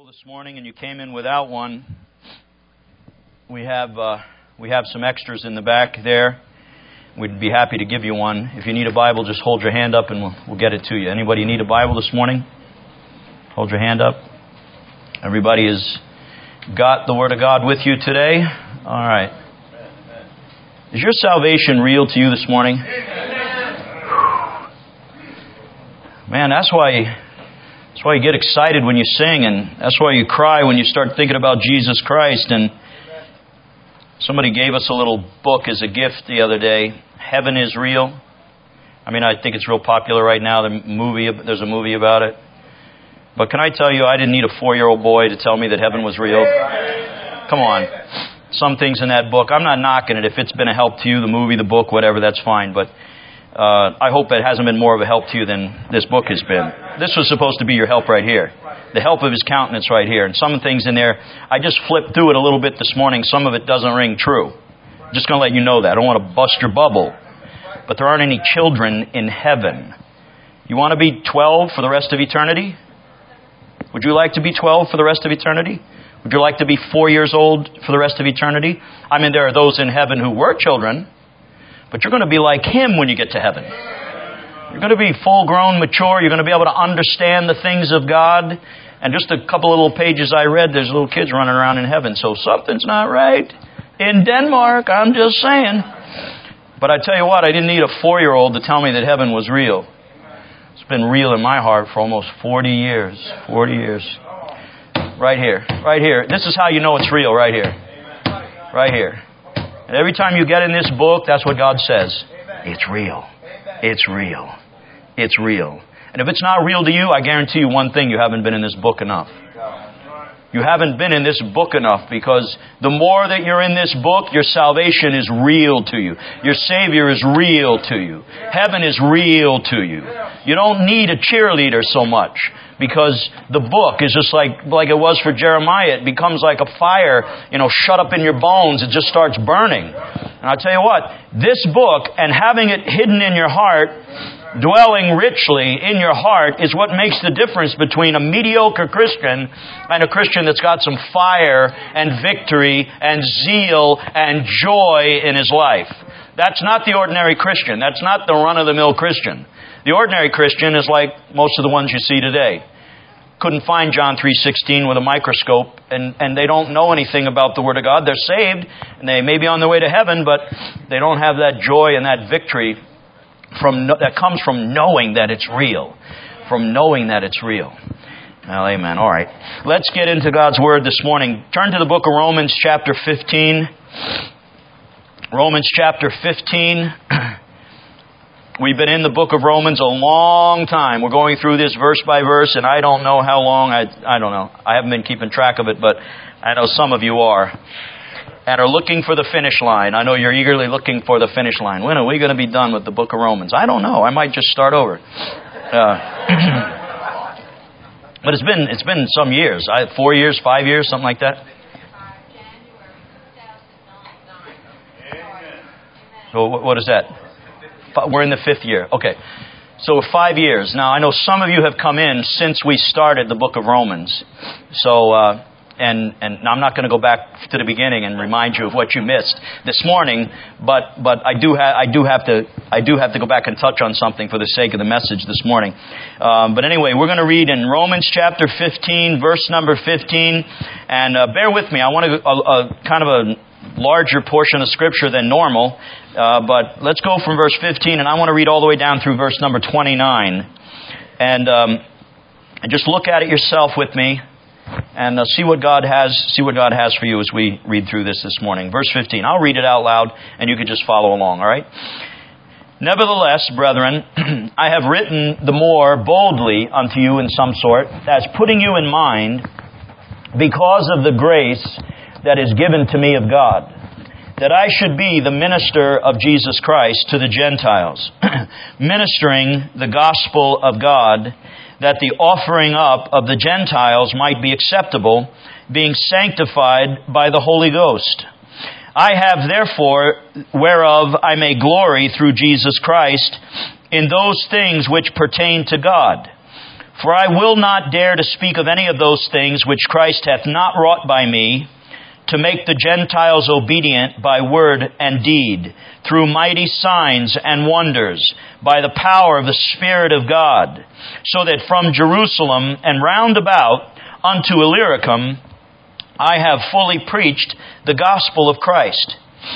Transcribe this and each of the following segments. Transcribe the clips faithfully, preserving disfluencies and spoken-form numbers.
this morning and you came in without one, we have uh, we have some extras in the back there. We'd be happy to give you one. If you need a Bible, just hold your hand up and we'll, we'll get it to you. Anybody need a Bible this morning? Hold your hand up. Everybody has got the Word of God with you today? All right. Is your salvation real to you this morning? Man, that's why... That's why you get excited when you sing, and that's why you cry when you start thinking about Jesus Christ. And somebody gave us a little book as a gift the other day, Heaven is Real. I mean, I think it's real popular right now. The movie, there's a movie about it. But can I tell you, I didn't need a four-year-old boy to tell me that heaven was real. Come on. Some things in that book, I'm not knocking it. If it's been a help to you, the movie, the book, whatever, that's fine. But Uh, I hope it hasn't been more of a help to you than this book has been. This was supposed to be your help right here. The help of His countenance right here. And some things in there, I just flipped through it a little bit this morning. Some of it doesn't ring true. I'm just going to let you know that. I don't want to bust your bubble. But there aren't any children in heaven. You want to be twelve for the rest of eternity? Would you like to be twelve for the rest of eternity? Would you like to be four years old for the rest of eternity? I mean, there are those in heaven who were children. But you're going to be like Him when you get to heaven. You're going to be full-grown, mature. You're going to be able to understand the things of God. And just a couple of little pages I read, there's little kids running around in heaven. So something's not right in Denmark. I'm just saying. But I tell you what, I didn't need a four-year-old to tell me that heaven was real. It's been real in my heart for almost forty years. forty years. Right here. Right here. This is how you know it's real, right here. Right here. And every time you get in this book, that's what God says. It's real. It's real. It's real. And if it's not real to you, I guarantee you one thing, you haven't been in this book enough. You haven't been in this book enough, because the more that you're in this book, your salvation is real to you. Your Savior is real to you. Heaven is real to you. You don't need a cheerleader so much, because the book is just like, like it was for Jeremiah. It becomes like a fire, you know, shut up in your bones. It just starts burning. And I'll tell you what, this book and having it hidden in your heart, dwelling richly in your heart, is what makes the difference between a mediocre Christian and a Christian that's got some fire and victory and zeal and joy in his life. That's not the ordinary Christian. That's not the run-of-the-mill Christian. The ordinary Christian is like most of the ones you see today. Couldn't find John three sixteen with a microscope, and, and they don't know anything about the Word of God. They're saved, and they may be on their way to heaven, but they don't have that joy and that victory from that comes from knowing that it's real. From knowing that it's real. Well, amen. All right. Let's get into God's Word this morning. Turn to the book of Romans chapter fifteen. Romans chapter fifteen. We've been in the book of Romans a long time. We're going through this verse by verse, and I don't know how long. I I don't know. I haven't been keeping track of it, but I know some of you are. And are looking for the finish line. I know you're eagerly looking for the finish line. When are we going to be done with the book of Romans? I don't know. I might just start over. Uh, but it's been it's been some years. I, four years, five years, something like that. So what is that? We're in the fifth year. Okay. So five years. Now, I know some of you have come in since we started the book of Romans. So, uh, and, and I'm not going to go back to the beginning and remind you of what you missed this morning, but, but I do have, I do have to, I do have to go back and touch on something for the sake of the message this morning. Um, but anyway, we're going to read in Romans chapter fifteen, verse number fifteen, and uh, bear with me. I want to, a, a kind of a larger portion of Scripture than normal, uh, but let's go from verse fifteen, and I want to read all the way down through verse number twenty-nine, and, um, and just look at it yourself with me, and uh, see what God has, see what God has for you as we read through this this morning. Verse fifteen. I'll read it out loud, and you can just follow along. All right. Nevertheless, brethren, I have written the more boldly unto you in some sort, as putting you in mind, because of the grace that is given to me of God, that I should be the minister of Jesus Christ to the Gentiles, ministering the gospel of God, that the offering up of the Gentiles might be acceptable, being sanctified by the Holy Ghost. I have therefore, whereof I may glory through Jesus Christ, in those things which pertain to God, For I will not dare to speak of any of those things which Christ hath not wrought by me, to make the Gentiles obedient by word and deed, through mighty signs and wonders, by the power of the Spirit of God, so that from Jerusalem and round about unto Illyricum I have fully preached the gospel of Christ.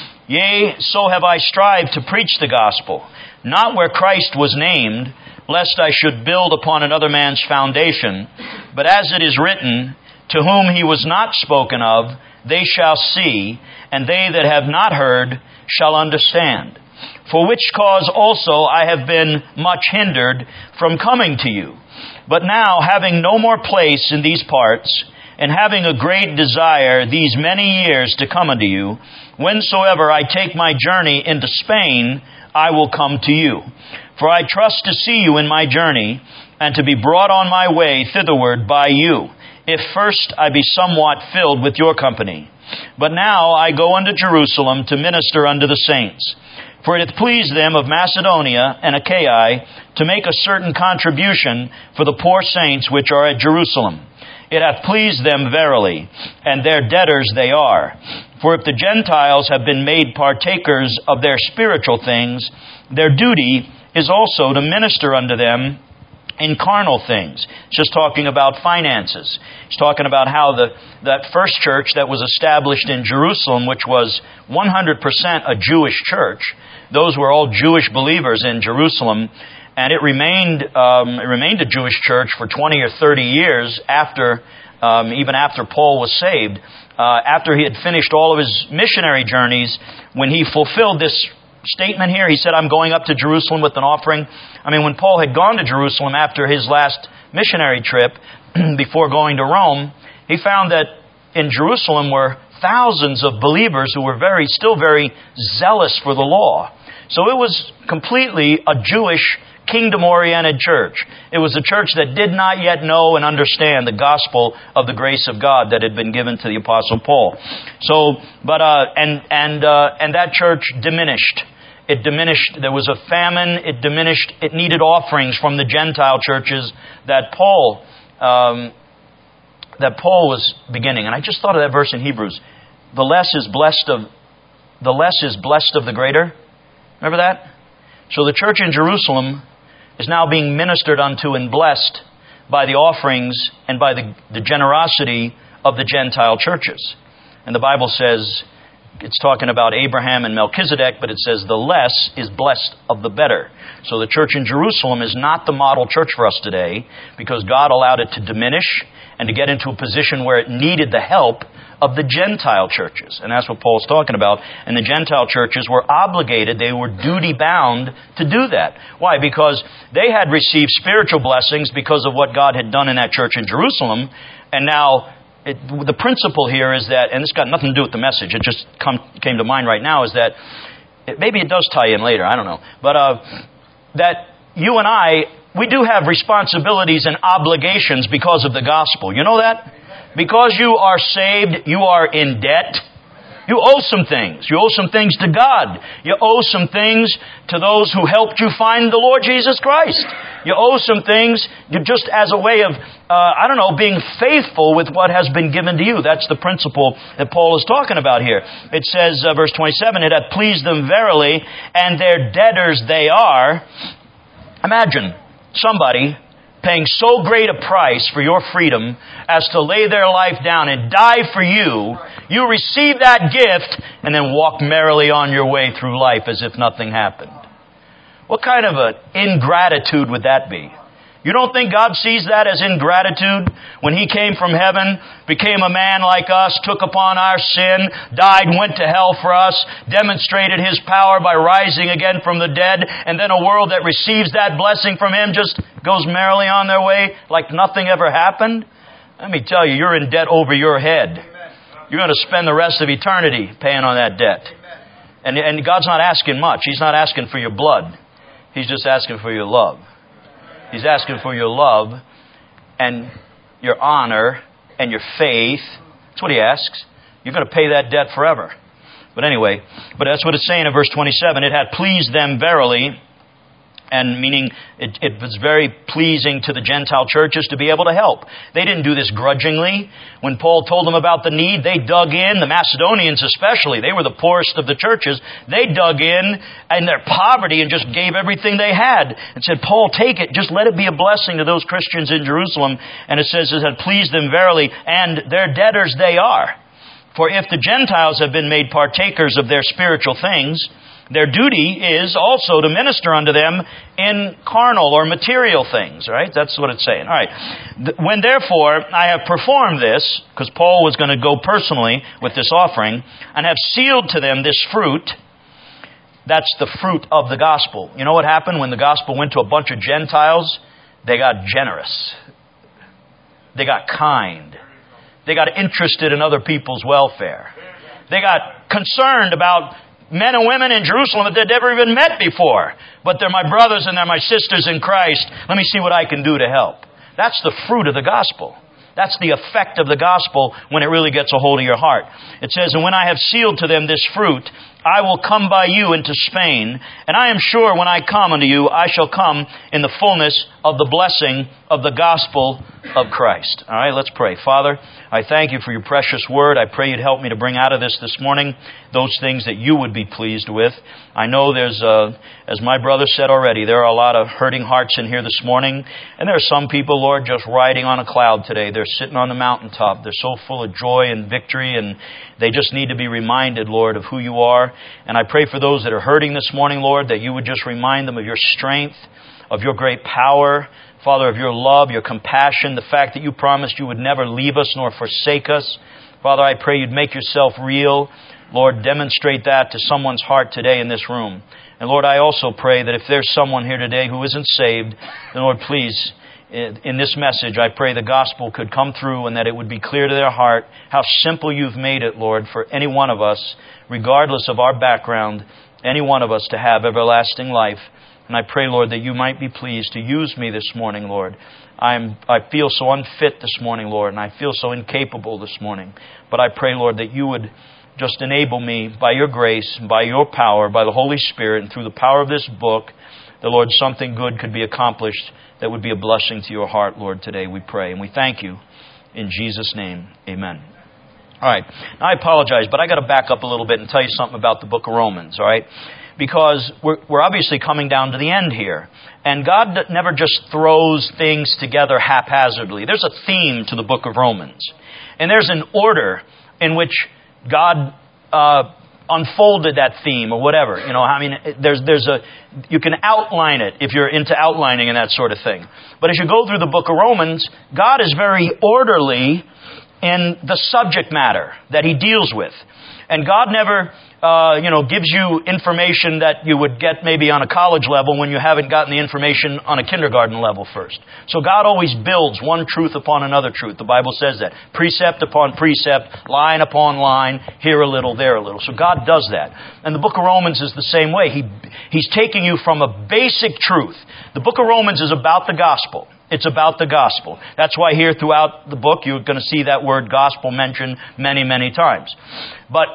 Yea, so have I strived to preach the gospel, not where Christ was named, lest I should build upon another man's foundation. But as it is written, to whom he was not spoken of, they shall see, and they that have not heard shall understand. For which cause also I have been much hindered from coming to you. But now, having no more place in these parts, and having a great desire these many years to come unto you, whensoever I take my journey into Spain, I will come to you. For I trust to see you in my journey, and to be brought on my way thitherward by you, if first I be somewhat filled with your company. But now I go unto Jerusalem to minister unto the saints. For it hath pleased them of Macedonia and Achaia to make a certain contribution for the poor saints which are at Jerusalem. It hath pleased them verily, and their debtors they are. For if the Gentiles have been made partakers of their spiritual things, their duty is also to minister unto them in carnal things. It's just talking about finances. It's talking about how the that first church that was established in Jerusalem, which was one hundred percent a Jewish church, those were all Jewish believers in Jerusalem, and it remained um, it remained a Jewish church for twenty or thirty years after, um, even after Paul was saved. Uh, after he had finished all of his missionary journeys, when he fulfilled this statement here, he said, I'm going up to Jerusalem with an offering. I mean, when Paul had gone to Jerusalem after his last missionary trip, before going to Rome, he found that in Jerusalem were thousands of believers who were very, still very zealous for the law. So it was completely a Jewish, kingdom-oriented church. It was a church that did not yet know and understand the gospel of the grace of God that had been given to the Apostle Paul. So, but uh, and and uh, and that church diminished. It diminished. There was a famine. It diminished. It needed offerings from the Gentile churches that Paul um, that Paul was beginning. And I just thought of that verse in Hebrews: "The less is blessed of the less is blessed of the greater." Remember that? So the church in Jerusalem is now being ministered unto and blessed by the offerings and by the, the generosity of the Gentile churches. And the Bible says, it's talking about Abraham and Melchizedek, but it says the less is blessed of the better. So the church in Jerusalem is not the model church for us today, because God allowed it to diminish and to get into a position where it needed the help of the Gentile churches. And that's what Paul's talking about. And the Gentile churches were obligated, they were duty-bound to do that. Why? Because they had received spiritual blessings because of what God had done in that church in Jerusalem. And now, it, the principle here is that, and this got nothing to do with the message, it just come, came to mind right now, is that, it, maybe it does tie in later, I don't know, but uh, that you and I, we do have responsibilities and obligations because of the gospel. You know that? Because you are saved, you are in debt. You owe some things. You owe some things to God. You owe some things to those who helped you find the Lord Jesus Christ. You owe some things just as a way of, uh, I don't know, being faithful with what has been given to you. That's the principle that Paul is talking about here. It says, uh, verse twenty-seven, it hath pleased them verily, and their debtors they are. Imagine somebody paying so great a price for your freedom as to lay their life down and die for you. You receive that gift and then walk merrily on your way through life as if nothing happened. What kind of an ingratitude would that be? You don't think God sees that as ingratitude? When He came from heaven, became a man like us, took upon our sin, died, went to hell for us, demonstrated His power by rising again from the dead, and then a world that receives that blessing from Him just goes merrily on their way like nothing ever happened? Let me tell you, you're in debt over your head. You're going to spend the rest of eternity paying on that debt. And, and God's not asking much. He's not asking for your blood. He's just asking for your love. He's asking for your love and your honor and your faith. That's what He asks. You're going to pay that debt forever. But anyway, but that's what it's saying in verse twenty-seven. It had pleased them verily, And meaning it, it was very pleasing to the Gentile churches to be able to help. They didn't do this grudgingly. When Paul told them about the need, they dug in. The Macedonians especially, they were the poorest of the churches. They dug in in their poverty and just gave everything they had and said, Paul, take it. Just let it be a blessing to those Christians in Jerusalem. And it says it had pleased them verily, and their debtors they are. For if the Gentiles have been made partakers of their spiritual things, their duty is also to minister unto them in carnal or material things, right? That's what it's saying. All right. When therefore I have performed this, because Paul was going to go personally with this offering, and have sealed to them this fruit, that's the fruit of the gospel. You know what happened when the gospel went to a bunch of Gentiles? They got generous. They got kind. They got interested in other people's welfare. They got concerned about men and women in Jerusalem that they'd never even met before. But they're my brothers and they're my sisters in Christ. Let me see what I can do to help. That's the fruit of the gospel. That's the effect of the gospel when it really gets a hold of your heart. It says, and when I have sealed to them this fruit, I will come by you into Spain, and I am sure when I come unto you, I shall come in the fullness of the blessing of the gospel of Christ. All right, let's pray. Father, I thank you for your precious word. I pray you'd help me to bring out of this this morning those things that you would be pleased with. I know there's, uh, as my brother said already, there are a lot of hurting hearts in here this morning, and there are some people, Lord, just riding on a cloud today. They're sitting on the mountaintop. They're so full of joy and victory, and they just need to be reminded, Lord, of who you are. And I pray for those that are hurting this morning, Lord, that you would just remind them of your strength, of your great power, Father, of your love, your compassion, the fact that you promised you would never leave us nor forsake us. Father, I pray you'd make yourself real. Lord, demonstrate that to someone's heart today in this room. And Lord, I also pray that if there's someone here today who isn't saved, then Lord, please, in this message, I pray the gospel could come through and that it would be clear to their heart how simple you've made it, Lord, for any one of us, regardless of our background, any one of us to have everlasting life. And I pray, Lord, that you might be pleased to use me this morning, Lord. I'm, I feel so unfit this morning, Lord, and I feel so incapable this morning. But I pray, Lord, that you would just enable me by your grace, by your power, by the Holy Spirit, and through the power of this book, that, Lord, something good could be accomplished that would be a blessing to your heart, Lord, today, we pray. And we thank you in Jesus' name. Amen. All right. Now, I apologize, but I got to back up a little bit and tell you something about the book of Romans, all right? Because we're, we're obviously coming down to the end here. And God never just throws things together haphazardly. There's a theme to the book of Romans. And there's an order in which God uh, unfolded that theme or whatever. You know, I mean, there's there's a you can outline it if you're into outlining and that sort of thing. But as you go through the book of Romans, God is very orderly in the subject matter that He deals with. And God never, uh, you know, gives you information that you would get maybe on a college level when you haven't gotten the information on a kindergarten level first. So God always builds one truth upon another truth. The Bible says that. Precept upon precept, line upon line, here a little, there a little. So God does that. And the book of Romans is the same way. He He's taking you from a basic truth. The book of Romans is about the gospel. It's about the gospel. That's why here throughout the book you're going to see that word gospel mentioned many, many times. But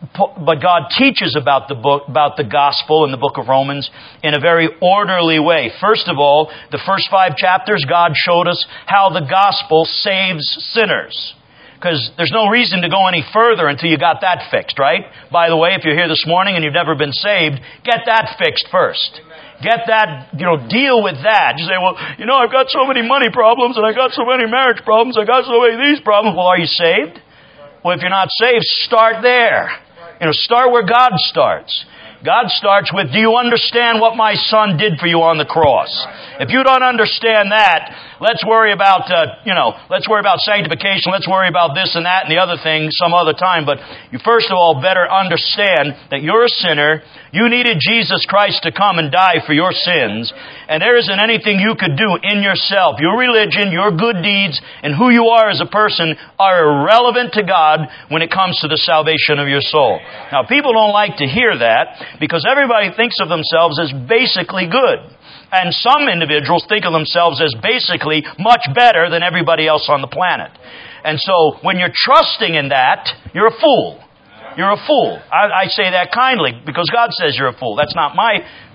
but God teaches about the book, about the gospel in the book of Romans in a very orderly way. First of all, the first five chapters, God showed us how the gospel saves sinners. Because there's no reason to go any further until you got that fixed, right? By the way, if you're here this morning and you've never been saved, get that fixed first. Get that, you know, deal with that. You say, well, you know, I've got so many money problems and I got so many marriage problems, I got so many of these problems. Well, are you saved? Well, if you're not saved, start there. You know, start where God starts. God starts with, do you understand what my Son did for you on the cross? If you don't understand that, let's worry about, uh, you know, let's worry about sanctification. Let's worry about this and that and the other thing some other time. But you first of all better understand that you're a sinner. You needed Jesus Christ to come and die for your sins. And there isn't anything you could do in yourself. Your religion, your good deeds, and who you are as a person are irrelevant to God when it comes to the salvation of your soul. Now, people don't like to hear that because everybody thinks of themselves as basically good. And some individuals think of themselves as basically much better than everybody else on the planet. And so when you're trusting in that, you're a fool. You're a fool. I, I say that kindly because God says you're a fool. That's not my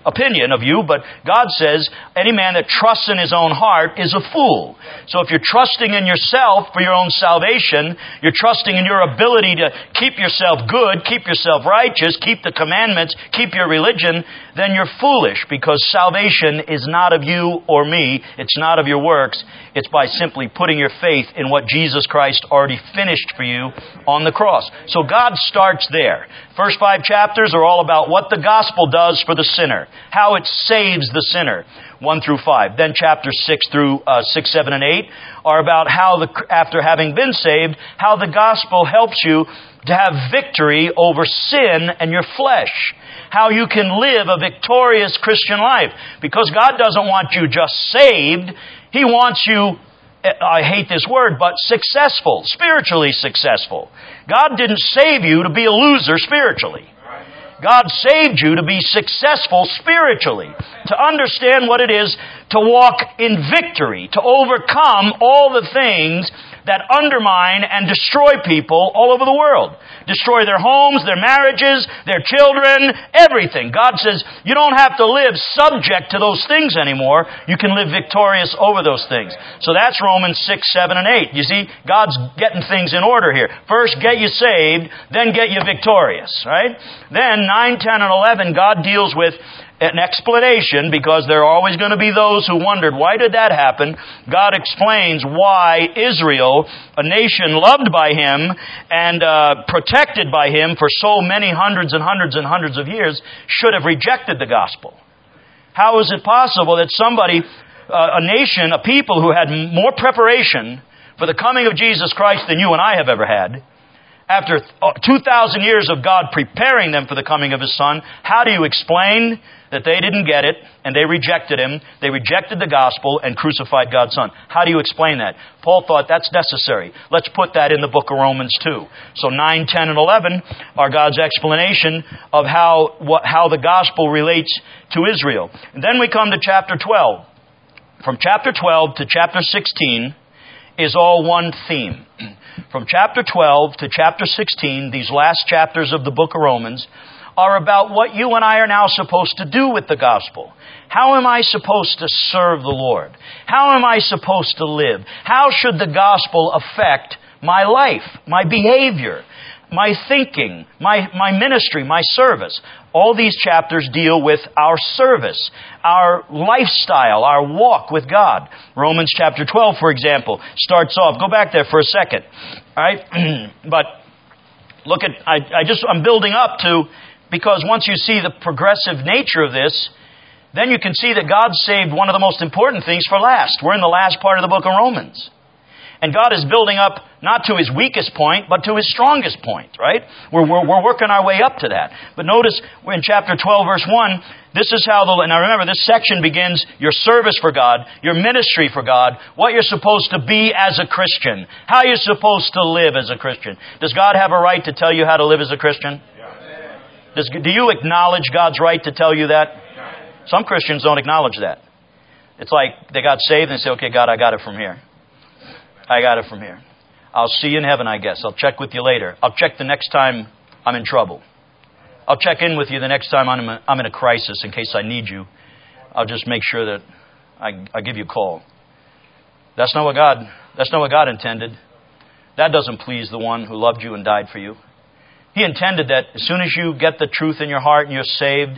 opinion of you, but God says any man that trusts in his own heart is a fool. So if you're trusting in yourself for your own salvation, you're trusting in your ability to keep yourself good, keep yourself righteous, keep the commandments, keep your religion, then you're foolish, because salvation is not of you or me. It's not of your works. It's by simply putting your faith in what Jesus Christ already finished for you on the cross. So God starts there. First five chapters are all about what the gospel does for the sinner, how it saves the sinner, one through five. Then chapters six through uh, six, seven, and eight are about how, the, after having been saved, how the gospel helps you to have victory over sin and your flesh. How you can live a victorious Christian life. Because God doesn't want you just saved. He wants you, I hate this word, but successful, spiritually successful. God didn't save you to be a loser spiritually. God saved you to be successful spiritually, to understand what it is to walk in victory, to overcome all the things that undermine and destroy people all over the world. Destroy their homes, their marriages, their children, everything. God says you don't have to live subject to those things anymore. You can live victorious over those things. So that's Romans six, seven, and eight. You see, God's getting things in order here. First, get you saved, then get you victorious, right? Then nine, ten, and eleven, God deals with an explanation, because there are always going to be those who wondered, why did that happen? God explains why Israel, a nation loved by Him and uh, protected by Him for so many hundreds and hundreds and hundreds of years, should have rejected the gospel. How is it possible that somebody, uh, a nation, a people who had more preparation for the coming of Jesus Christ than you and I have ever had, after two thousand years of God preparing them for the coming of His Son, how do you explain that they didn't get it and they rejected Him, they rejected the gospel and crucified God's Son? How do you explain that? Paul thought that's necessary. Let's put that in the book of Romans too. So nine, ten, and eleven are God's explanation of how what, how the gospel relates to Israel. And then we come to chapter twelve. From chapter twelve to chapter sixteen is all one theme. From chapter twelve to chapter sixteen, these last chapters of the book of Romans, are about what you and I are now supposed to do with the gospel. How am I supposed to serve the Lord? How am I supposed to live? How should the gospel affect my life, my behavior, my thinking, my, my ministry, my service? All these chapters deal with our service, our lifestyle, our walk with God. Romans chapter twelve, for example, starts off. Go back there for a second. All right? But look at, I, I just, I'm building up to, because once you see the progressive nature of this, then you can see that God saved one of the most important things for last. We're in the last part of the book of Romans. And God is building up not to His weakest point, but to His strongest point, right? We're, we're, we're working our way up to that. But notice we're in chapter twelve, verse one, this is how the, now remember, this section begins your service for God, your ministry for God, what you're supposed to be as a Christian, how you're supposed to live as a Christian. Does God have a right to tell you how to live as a Christian? Does, do you acknowledge God's right to tell you that? Some Christians don't acknowledge that. It's like they got saved and say, okay, God, I got it from here. I got it from here. I'll see you in heaven, I guess. I'll check with you later. I'll check the next time I'm in trouble. I'll check in with you the next time I'm, a, I'm in a crisis in case I need you. I'll just make sure that I, I give you a call. That's not what God, that's not what God intended. That doesn't please the one who loved you and died for you. He intended that as soon as you get the truth in your heart and you're saved,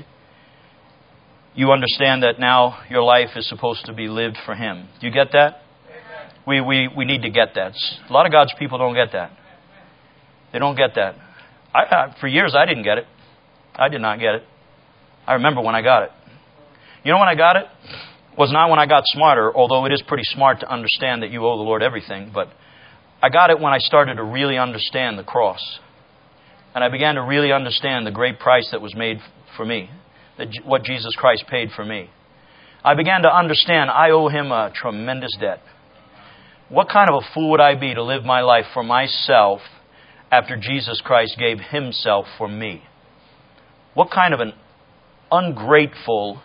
you understand that now your life is supposed to be lived for Him. Do you get that? We, we, we need to get that. A lot of God's people don't get that. They don't get that. I, I, for years, I didn't get it. I did not get it. I remember when I got it. You know when I got it? It was not when I got smarter, although it is pretty smart to understand that you owe the Lord everything. But I got it when I started to really understand the cross. And I began to really understand the great price that was made for me. That what Jesus Christ paid for me. I began to understand I owe Him a tremendous debt. What kind of a fool would I be to live my life for myself after Jesus Christ gave Himself for me? What kind of an ungrateful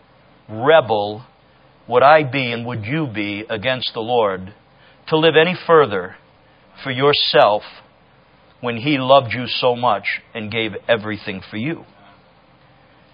rebel would I be and would you be against the Lord to live any further for yourself when He loved you so much and gave everything for you?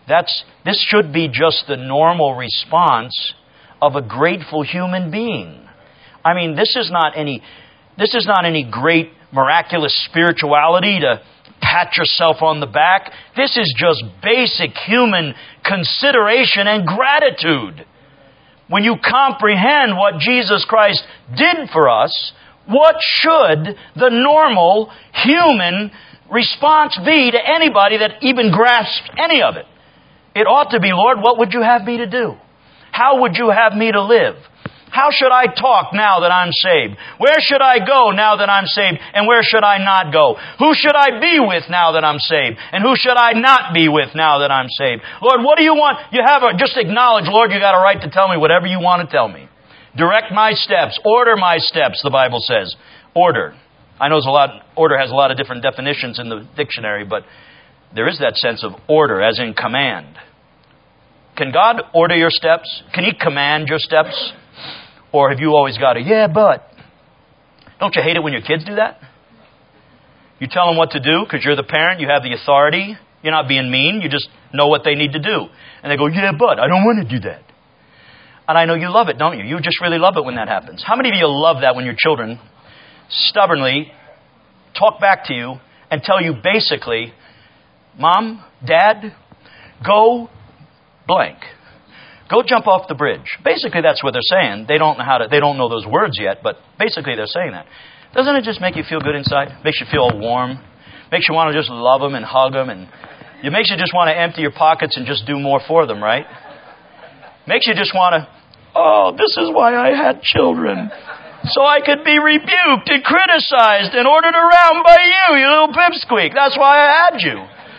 That's, this should be just the normal response of a grateful human being. I mean, this is not any, this is not any great miraculous spirituality to pat yourself on the back. This is just basic human consideration and gratitude. When you comprehend what Jesus Christ did for us, what should the normal human response be to anybody that even grasps any of it? It ought to be, Lord, what would you have me to do? How would you have me to live? How should I talk now that I'm saved? Where should I go now that I'm saved? And where should I not go? Who should I be with now that I'm saved? And who should I not be with now that I'm saved? Lord, what do you want? You have a, just acknowledge, Lord, you got a right to tell me whatever you want to tell me. Direct my steps. Order my steps, the Bible says. Order. I know there's a lot, order has a lot of different definitions in the dictionary, but there is that sense of order, as in command. Can God order your steps? Can He command your steps? Or have you always got a, yeah, but? Don't you hate it when your kids do that? You tell them what to do because you're the parent, you have the authority. You're not being mean, you just know what they need to do. And they go, yeah, but I don't want to do that. And I know you love it, don't you? You just really love it when that happens. How many of you love that when your children stubbornly talk back to you and tell you basically, Mom, Dad, go blank. Go jump off the bridge. Basically, that's what they're saying. They don't know how to, they don't know those words yet, but basically they're saying that. Doesn't it just make you feel good inside? Makes you feel warm. Makes you want to just love them and hug them. And it makes you just want to empty your pockets and just do more for them, right? Makes you just want to, oh, this is why I had children. So I could be rebuked and criticized and ordered around by you, you little pipsqueak. That's why I had you.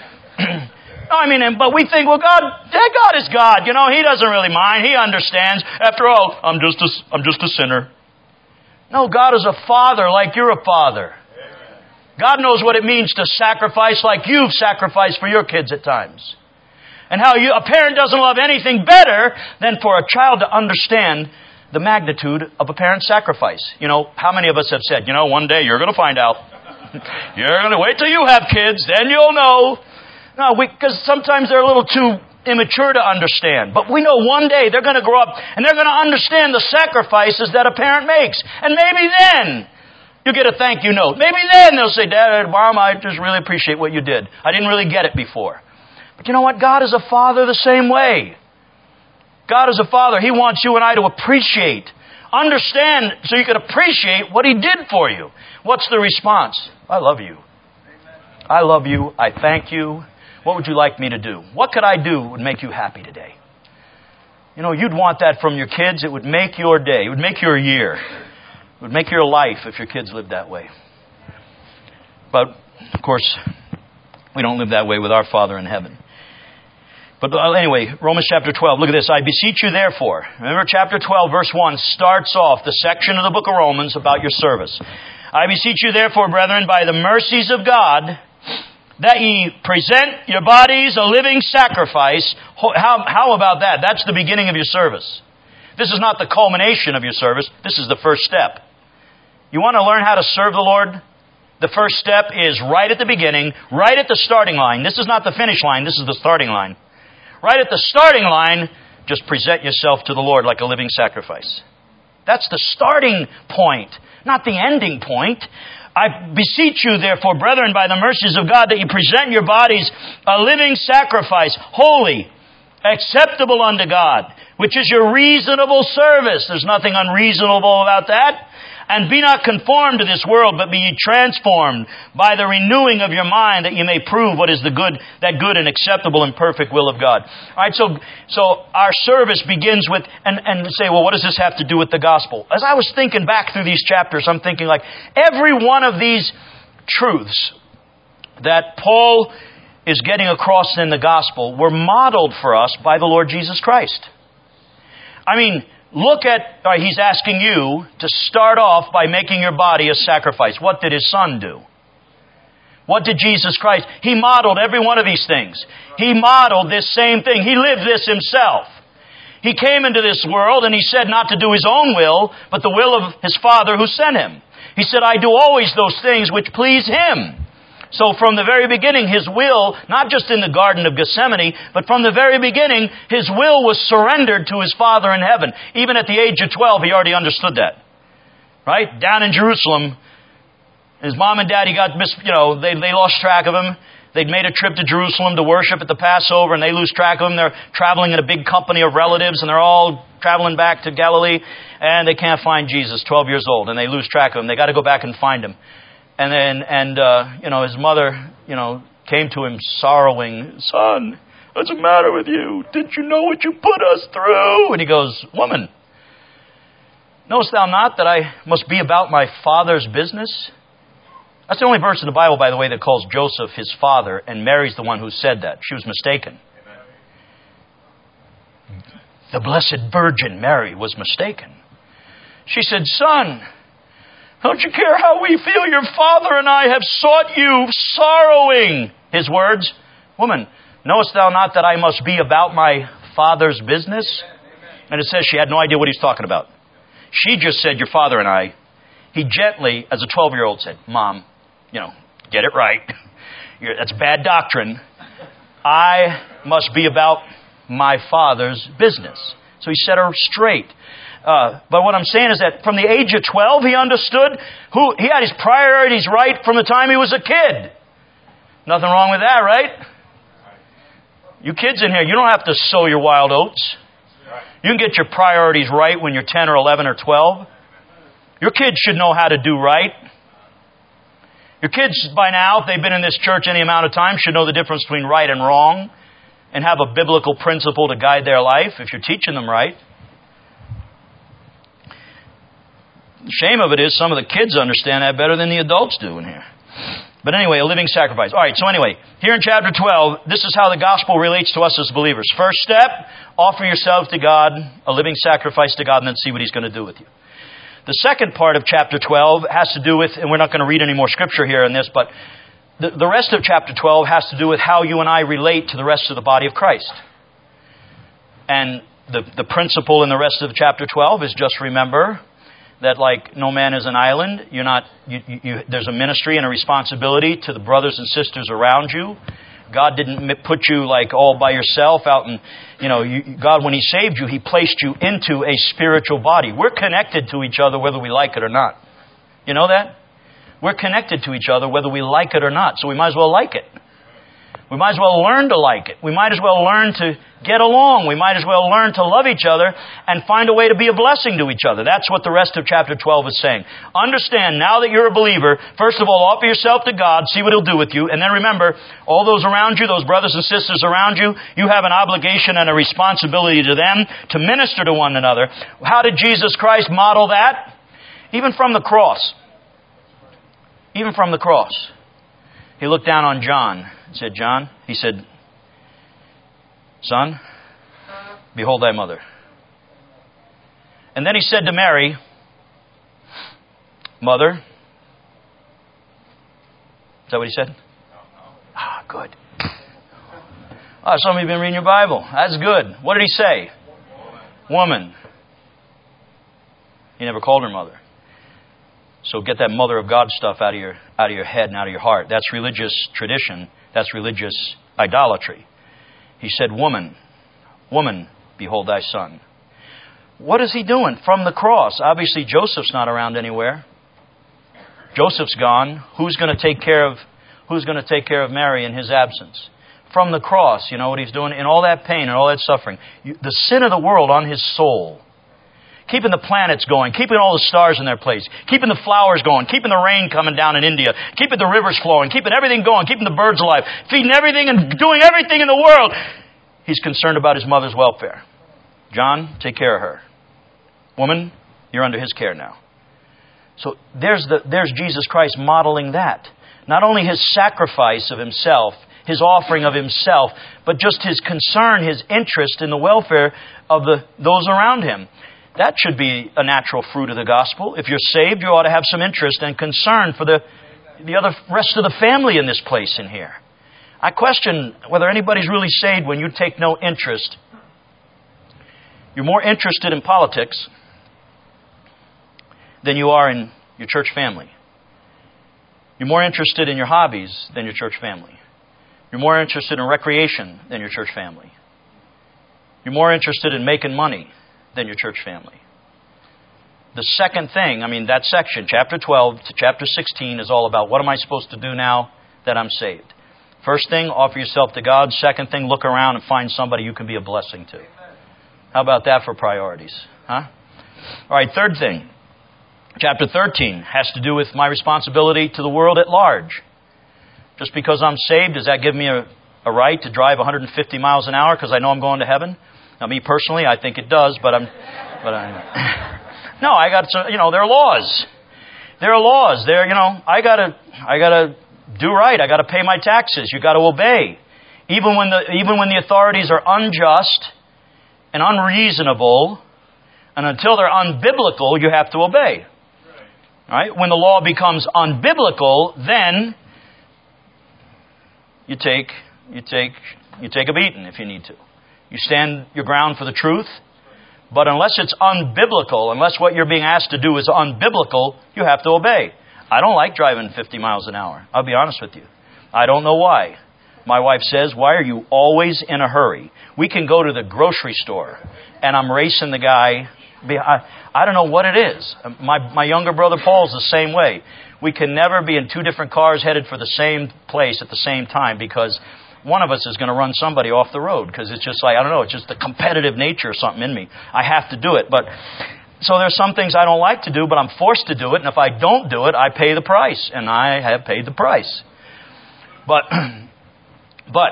I mean, but we think, well, God, God is God. You know, He doesn't really mind. He understands. After all, I'm just a, I'm just a sinner. No, God is a father like you're a father. God knows what it means to sacrifice like you've sacrificed for your kids at times. And how you, a parent doesn't love anything better than for a child to understand the magnitude of a parent's sacrifice. You know, how many of us have said, you know, one day you're going to find out. You're going to wait till you have kids, then you'll know. No, because sometimes they're a little too immature to understand. But we know one day they're going to grow up and they're going to understand the sacrifices that a parent makes. And maybe then you get a thank you note. Maybe then they'll say, Dad, Mom, I just really appreciate what you did. I didn't really get it before. But you know what? God is a father the same way. God is a father. He wants you and I to appreciate, understand, so you can appreciate what He did for you. What's the response? I love you. I love you. I thank you. What would you like me to do? What could I do that would make you happy today? You know, you'd want that from your kids. It would make your day. It would make your year. It would make your life if your kids lived that way. But, of course, we don't live that way with our Father in heaven. But anyway, Romans chapter twelve, look at this. I beseech you therefore. Remember chapter twelve, verse one starts off the section of the book of Romans about your service. I beseech you therefore, brethren, by the mercies of God, that ye present your bodies a living sacrifice. How, how about that? That's the beginning of your service. This is not the culmination of your service. This is the first step. You want to learn how to serve the Lord? The first step is right at the beginning, right at the starting line. This is not the finish line. This is the starting line. Right at the starting line, just present yourself to the Lord like a living sacrifice. That's the starting point, not the ending point. I beseech you, therefore, brethren, by the mercies of God, that you present your bodies a living sacrifice, holy, acceptable unto God, which is your reasonable service. There's nothing unreasonable about that. And be not conformed to this world, but be ye transformed by the renewing of your mind, that you may prove what is the good, that good and acceptable and perfect will of God. All right, so so our service begins with, and, and say, well, what does this have to do with the gospel? As I was thinking back through these chapters, I'm thinking like, every one of these truths that Paul is getting across in the gospel were modeled for us by the Lord Jesus Christ. I mean, look at, uh, he's asking you to start off by making your body a sacrifice. What did His Son do? What did Jesus Christ? He modeled every one of these things. He modeled this same thing. He lived this Himself. He came into this world and He said not to do His own will, but the will of His Father who sent Him. He said, I do always those things which please Him. So from the very beginning, His will, not just in the Garden of Gethsemane, but from the very beginning, His will was surrendered to His Father in heaven. Even at the age of twelve, He already understood that. Right? Down in Jerusalem, His mom and daddy got, mis- you know, they, they lost track of Him. They'd made a trip to Jerusalem to worship at the Passover, and they lose track of Him. They're traveling in a big company of relatives, and they're all traveling back to Galilee, and they can't find Jesus, twelve years old, and they lose track of Him. They got to go back and find Him. And then, and, uh, you know, His mother, you know, came to Him sorrowing, "Son, what's the matter with you? Didn't you know what you put us through?" And He goes, "Woman, knowest thou not that I must be about my Father's business?" That's the only verse in the Bible, by the way, that calls Joseph his father, and Mary's the one who said that. She was mistaken. The Blessed Virgin Mary was mistaken. She said, "Son, don't you care how we feel? Your father and I have sought you, sorrowing." His words, "Woman, knowest thou not that I must be about my Father's business?" And it says she had no idea what He's talking about. She just said, "Your father and I." He gently, as a twelve-year-old, said, "Mom, you know, get it right. You're, that's bad doctrine. I must be about my Father's business." So He set her straight. Uh, but what I'm saying is that from the age of twelve, He understood who He had His priorities right from the time He was a kid. Nothing wrong with that, right? You kids in here, you don't have to sow your wild oats. You can get your priorities right when you're ten or eleven or twelve. Your kids should know how to do right. Your kids, by now, if they've been in this church any amount of time, should know the difference between right and wrong and have a biblical principle to guide their life if you're teaching them right. The shame of it is some of the kids understand that better than the adults do in here. But anyway, a living sacrifice. All right, so anyway, here in chapter twelve, this is how the gospel relates to us as believers. First step, offer yourself to God, a living sacrifice to God, and then see what He's going to do with you. The second part of chapter twelve has to do with, and we're not going to read any more scripture here in this, but the, the rest of chapter twelve has to do with how you and I relate to the rest of the body of Christ. And the, the principle in the rest of chapter twelve is just remember that like no man is an island. You're not. You, you, you, there's a ministry and a responsibility to the brothers and sisters around you. God didn't put you like all by yourself out in, you know, you, God, when He saved you, He placed you into a spiritual body. We're connected to each other whether we like it or not. You know that? We're connected to each other whether we like it or not. So we might as well like it. We might as well learn to like it. We might as well learn to get along. We might as well learn to love each other and find a way to be a blessing to each other. That's what the rest of chapter twelve is saying. Understand, now that you're a believer, first of all, offer yourself to God, see what He'll do with you. And then remember, all those around you, those brothers and sisters around you, you have an obligation and a responsibility to them to minister to one another. How did Jesus Christ model that? Even from the cross. Even from the cross. He looked down on John and said, "John," He said, "Son, behold thy mother." And then He said to Mary, "Mother." Is that what He said? Ah, good. Ah, some of you have been reading your Bible. That's good. What did He say? Woman. He never called her mother. So get that mother of God stuff out of your out of your head and out of your heart. That's religious tradition. That's religious idolatry. He said, "Woman, woman, behold thy son." What is He doing? From the cross. Obviously, Joseph's not around anywhere. Joseph's gone. Who's going to take care of Who's going to take care of Mary in His absence? From the cross, you know what He's doing? In all that pain and all that suffering. You, the sin of the world on His soul. Keeping the planets going, keeping all the stars in their place, keeping the flowers going, keeping the rain coming down in India, keeping the rivers flowing, keeping everything going, keeping the birds alive, feeding everything and doing everything in the world. He's concerned about His mother's welfare. John, take care of her. Woman, you're under His care now. So there's the there's Jesus Christ modeling that. Not only His sacrifice of Himself, His offering of Himself, but just His concern, His interest in the welfare of the those around Him. That should be a natural fruit of the gospel. If you're saved, you ought to have some interest and concern for the the other rest of the family in this place in here. I question whether anybody's really saved when you take no interest. You're more interested in politics than you are in your church family. You're more interested in your hobbies than your church family. You're more interested in recreation than your church family. You're more interested in making money than your church family. The second thing, I mean, that section, chapter twelve to chapter sixteen, is all about what am I supposed to do now that I'm saved. First thing, offer yourself to God. Second thing, look around and find somebody you can be a blessing to. How about that for priorities? Huh? All right, third thing. Chapter thirteen has to do with my responsibility to the world at large. Just because I'm saved, does that give me a, a right to drive one hundred fifty miles an hour because I know I'm going to heaven? Now, me personally, I think it does, but I'm, but I, no, I got to, you know, there are laws. There are laws. There, you know, I gotta, I gotta do right. I gotta pay my taxes. You gotta obey, even when the, even when the authorities are unjust and unreasonable, and until they're unbiblical, you have to obey. Right? When the law becomes unbiblical, then you take you take you take a beating if you need to. You stand your ground for the truth, but unless it's unbiblical, unless what you're being asked to do is unbiblical, you have to obey. I don't like driving fifty miles an hour. I'll be honest with you. I don't know why. My wife says, "Why are you always in a hurry? We can go to the grocery store and I'm racing the guy." I, I don't know what it is. My my younger brother Paul's the same way. We can never be in two different cars headed for the same place at the same time because one of us is going to run somebody off the road because it's just like, I don't know, it's just the competitive nature or something in me. I have to do it. But so there's some things I don't like to do, but I'm forced to do it. And if I don't do it, I pay the price. And I have paid the price. But, but,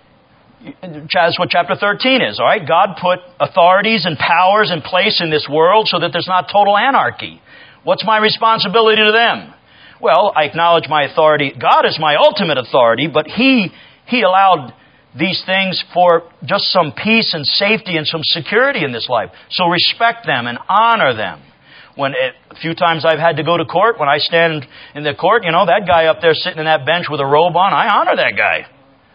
that's what chapter thirteen is, all right? God put authorities and powers in place in this world so that there's not total anarchy. What's my responsibility to them? Well, I acknowledge my authority. God is my ultimate authority, but He He allowed these things for just some peace and safety and some security in this life. So respect them and honor them. When it, a few times I've had to go to court, when I stand in the court, you know, that guy up there sitting in that bench with a robe on, I honor that guy.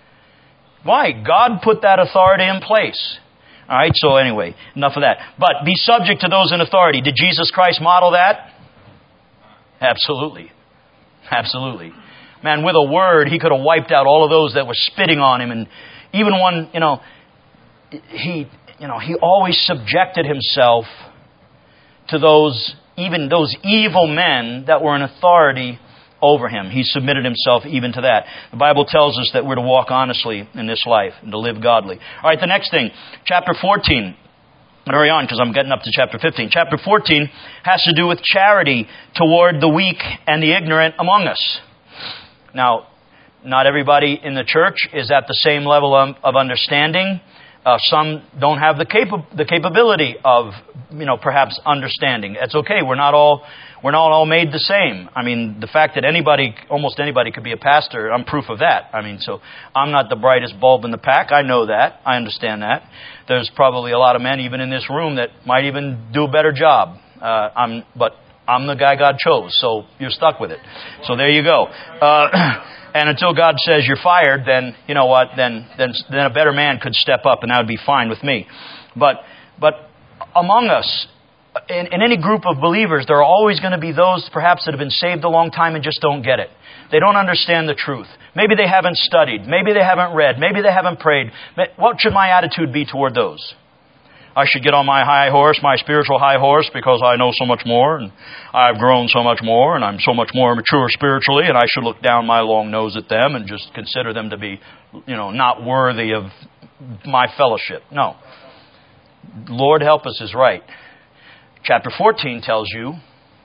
Why? God put that authority in place. All right, so anyway, enough of that. But be subject to those in authority. Did Jesus Christ model that? Absolutely. Absolutely. Man, with a word, He could have wiped out all of those that were spitting on Him. And even one, you know, He, you know, He always subjected Himself to those, even those evil men that were in authority over Him. He submitted Himself even to that. The Bible tells us that we're to walk honestly in this life and to live godly. All right, the next thing, chapter fourteen. I'll hurry on because I'm getting up to chapter fifteen. Chapter fourteen has to do with charity toward the weak and the ignorant among us. Now, not everybody in the church is at the same level of, of understanding. Uh, some don't have the capa- the capability of, you know, perhaps understanding. It's okay. We're not all we're not all made the same. I mean, the fact that anybody, almost anybody, could be a pastor, I'm proof of that. I mean, so I'm not the brightest bulb in the pack. I know that. I understand that. There's probably a lot of men, even in this room, that might even do a better job. Uh, I'm, but I'm the guy God chose, so you're stuck with it. So there you go. Uh, And until God says you're fired, then, you know what, then then then a better man could step up and that would be fine with me. But but among us, in, in any group of believers, there are always going to be those perhaps that have been saved a long time and just don't get it. They don't understand the truth. Maybe they haven't studied. Maybe they haven't read. Maybe they haven't prayed. What should my attitude be toward those? I should get on my high horse, my spiritual high horse, because I know so much more, and I've grown so much more, and I'm so much more mature spiritually, and I should look down my long nose at them and just consider them to be, you know, not worthy of my fellowship. No. Lord help us is right. Chapter fourteen tells you,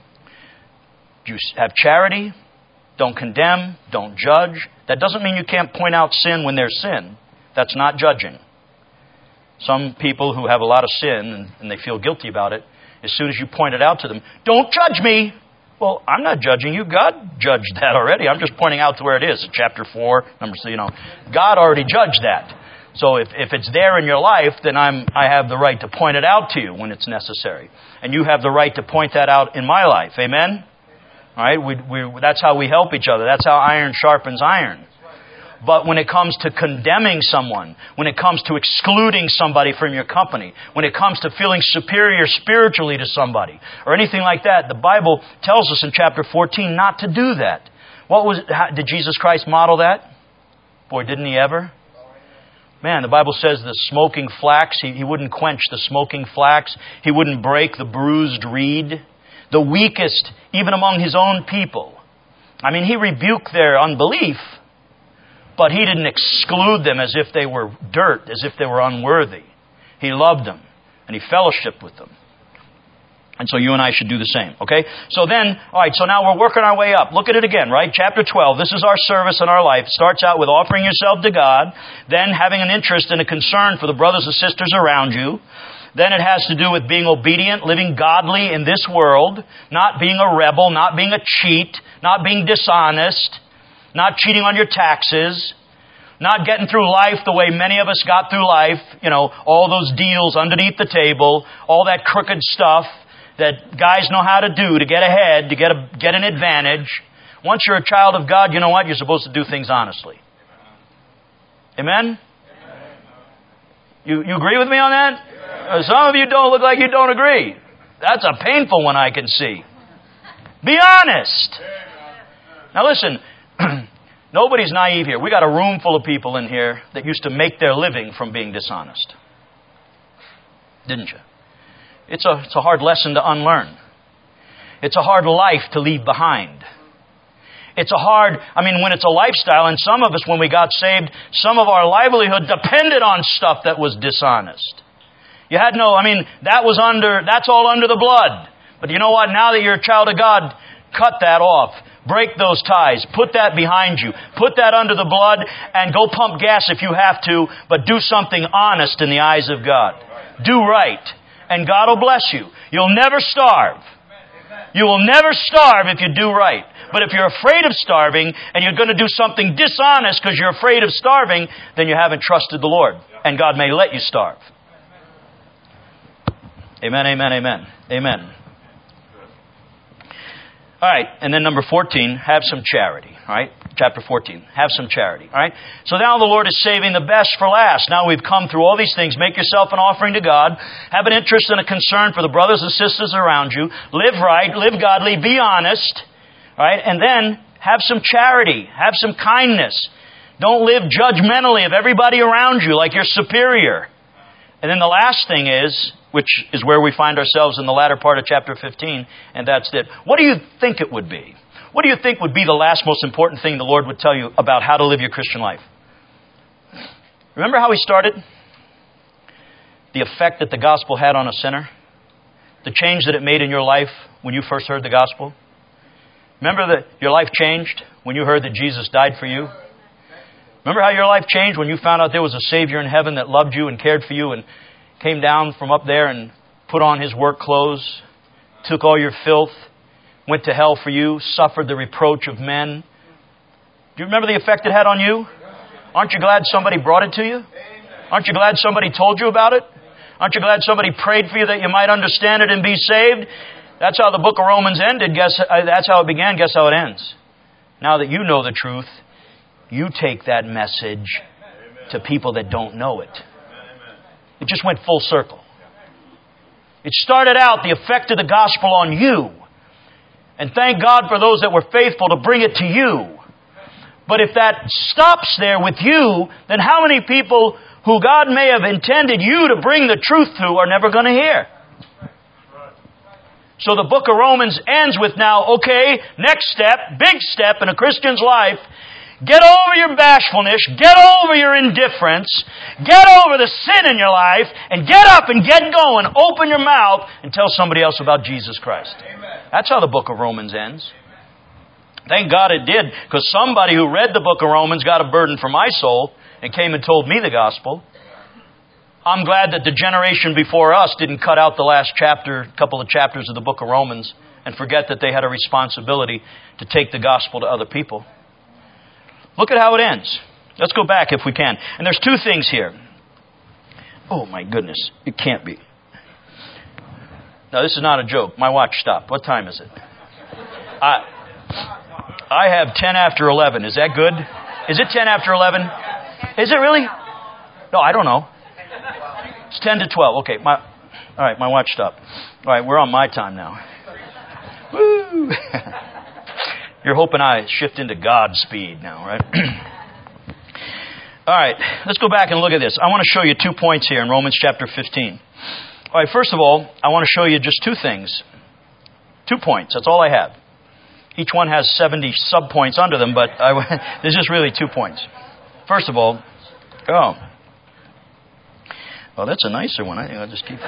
you have charity, don't condemn, don't judge. That doesn't mean you can't point out sin when there's sin. That's not judging. Some people who have a lot of sin and, and they feel guilty about it, as soon as you point it out to them, don't judge me. Well, I'm not judging you. God judged that already. I'm just pointing out to where it is. In chapter four, number so you know, God already judged that. So if, if it's there in your life, then I'm I have the right to point it out to you when it's necessary, and you have the right to point that out in my life. Amen. All right. We we that's how we help each other. That's how iron sharpens iron. But when it comes to condemning someone, when it comes to excluding somebody from your company, when it comes to feeling superior spiritually to somebody, or anything like that, the Bible tells us in chapter fourteen not to do that. What was? How, did Jesus Christ model that? Boy, didn't He ever? Man, the Bible says the smoking flax, he, he wouldn't quench the smoking flax. He wouldn't break the bruised reed. The weakest, even among His own people. I mean, He rebuked their unbelief, but He didn't exclude them as if they were dirt, as if they were unworthy. He loved them, and He fellowshiped with them. And so you and I should do the same, okay? So then, all right, so now we're working our way up. Look at it again, right? Chapter twelve, this is our service in our life. It starts out with offering yourself to God, then having an interest and a concern for the brothers and sisters around you. Then it has to do with being obedient, living godly in this world, not being a rebel, not being a cheat, not being dishonest, not cheating on your taxes, not getting through life the way many of us got through life, you know, all those deals underneath the table, all that crooked stuff that guys know how to do to get ahead, to get a, get an advantage. Once you're a child of God, you know what? You're supposed to do things honestly. Amen? You, you agree with me on that? Uh, some of you don't look like you don't agree. That's a painful one I can see. Be honest. Now listen, nobody's naive here. We got a room full of people in here that used to make their living from being dishonest. Didn't you? It's a, it's a hard lesson to unlearn. It's a hard life to leave behind. It's a hard, I mean, when it's a lifestyle, and some of us, when we got saved, some of our livelihood depended on stuff that was dishonest. You had no, I mean, that was under, that's all under the blood. But you know what? Now that you're a child of God, cut that off. Break those ties. Put that behind you. Put that under the blood and go pump gas if you have to, but do something honest in the eyes of God. Do right. And God will bless you. You'll never starve. You will never starve if you do right. But if you're afraid of starving and you're going to do something dishonest because you're afraid of starving, then you haven't trusted the Lord. And God may let you starve. Amen, amen, amen. Amen. All right, and then number fourteen, have some charity. All right, chapter fourteen, have some charity. All right, so now the Lord is saving the best for last. Now we've come through all these things. Make yourself an offering to God. Have an interest and a concern for the brothers and sisters around you. Live right, live godly, be honest. All right, and then have some charity. Have some kindness. Don't live judgmentally of everybody around you like you're superior. And then the last thing is, which is where we find ourselves in the latter part of chapter fifteen, and that's it. What do you think it would be? What do you think would be the last most important thing the Lord would tell you about how to live your Christian life? Remember how He started? The effect that the gospel had on a sinner? The change that it made in your life when you first heard the gospel? Remember that your life changed when you heard that Jesus died for you? Remember how your life changed when you found out there was a Savior in heaven that loved you and cared for you and came down from up there and put on His work clothes, took all your filth, went to hell for you, suffered the reproach of men. Do you remember the effect it had on you? Aren't you glad somebody brought it to you? Aren't you glad somebody told you about it? Aren't you glad somebody prayed for you that you might understand it and be saved? That's how the book of Romans ended. Guess that's how it began. Guess how it ends? Now that you know the truth, you take that message to people that don't know it. It just went full circle. It started out the effect of the gospel on you. And thank God for those that were faithful to bring it to you. But if that stops there with you, then how many people who God may have intended you to bring the truth to are never going to hear? So the book of Romans ends with now, okay, next step, big step in a Christian's life. Get over your bashfulness. Get over your indifference. Get over the sin in your life. And get up and get going. Open your mouth and tell somebody else about Jesus Christ. Amen. That's how the book of Romans ends. Thank God it did, because somebody who read the book of Romans got a burden for my soul and came and told me the gospel. I'm glad that the generation before us didn't cut out the last chapter, couple of chapters of the book of Romans and forget that they had a responsibility to take the gospel to other people. Look at how it ends. Let's go back if we can. And there's two things here. Oh my goodness. It can't be. No, this is not a joke. My watch stopped. What time is it? I I have ten after eleven. Is that good? Is it ten after eleven? Is it really? No, I don't know. It's ten to twelve. Okay. My, all right, my watch stopped. All right, we're on my time now. Woo! You're hoping I shift into Godspeed now, right? All right, let's go back and look at this. I want to show you two points here in Romans chapter fifteen. All right, first of all, I want to show you just two things. Two points. That's all I have. Each one has seventy sub-points under them, but I, there's just really two points. First of all, oh. Well, that's a nicer one. I think I'll just keep it.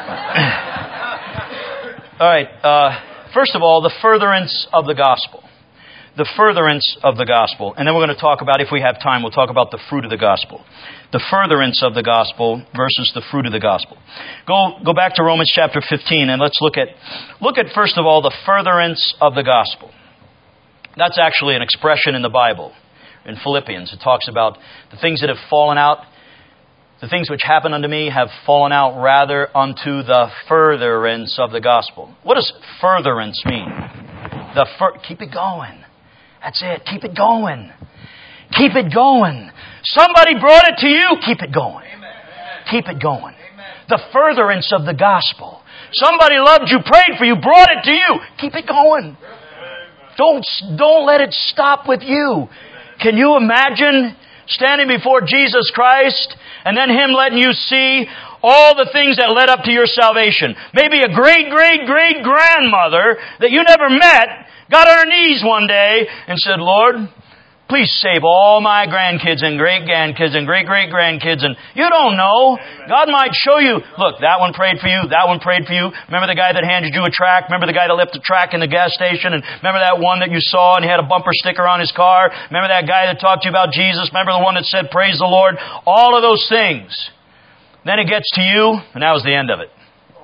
All right. Uh, first of all, the furtherance of the gospel. The furtherance of the gospel. And then we're going to talk about, if we have time, we'll talk about the fruit of the gospel. The furtherance of the gospel versus the fruit of the gospel. Go go back to Romans chapter fifteen and let's look at, look at first of all, the furtherance of the gospel. That's actually an expression in the Bible. In Philippians, it talks about the things that have fallen out. The things which happen unto me have fallen out rather unto the furtherance of the gospel. What does furtherance mean? The fur- Keep it going. That's it. Keep it going. Keep it going. Somebody brought it to you. Keep it going. Keep it going. The furtherance of the gospel. Somebody loved you, prayed for you, brought it to you. Keep it going. Don't, don't let it stop with you. Can you imagine standing before Jesus Christ and then Him letting you see all the things that led up to your salvation? Maybe a great, great, great grandmother that you never met got on her knees one day and said, Lord, please save all my grandkids and great-grandkids and great-great-grandkids. And you don't know. God might show you, look, that one prayed for you, that one prayed for you. Remember the guy that handed you a tract? Remember the guy that left the tract in the gas station? And remember that one that you saw and he had a bumper sticker on his car? Remember that guy that talked to you about Jesus? Remember the one that said, praise the Lord? All of those things. Then it gets to you, and that was the end of it.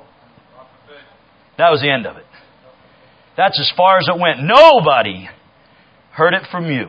That was the end of it. That's as far as it went. Nobody heard it from you.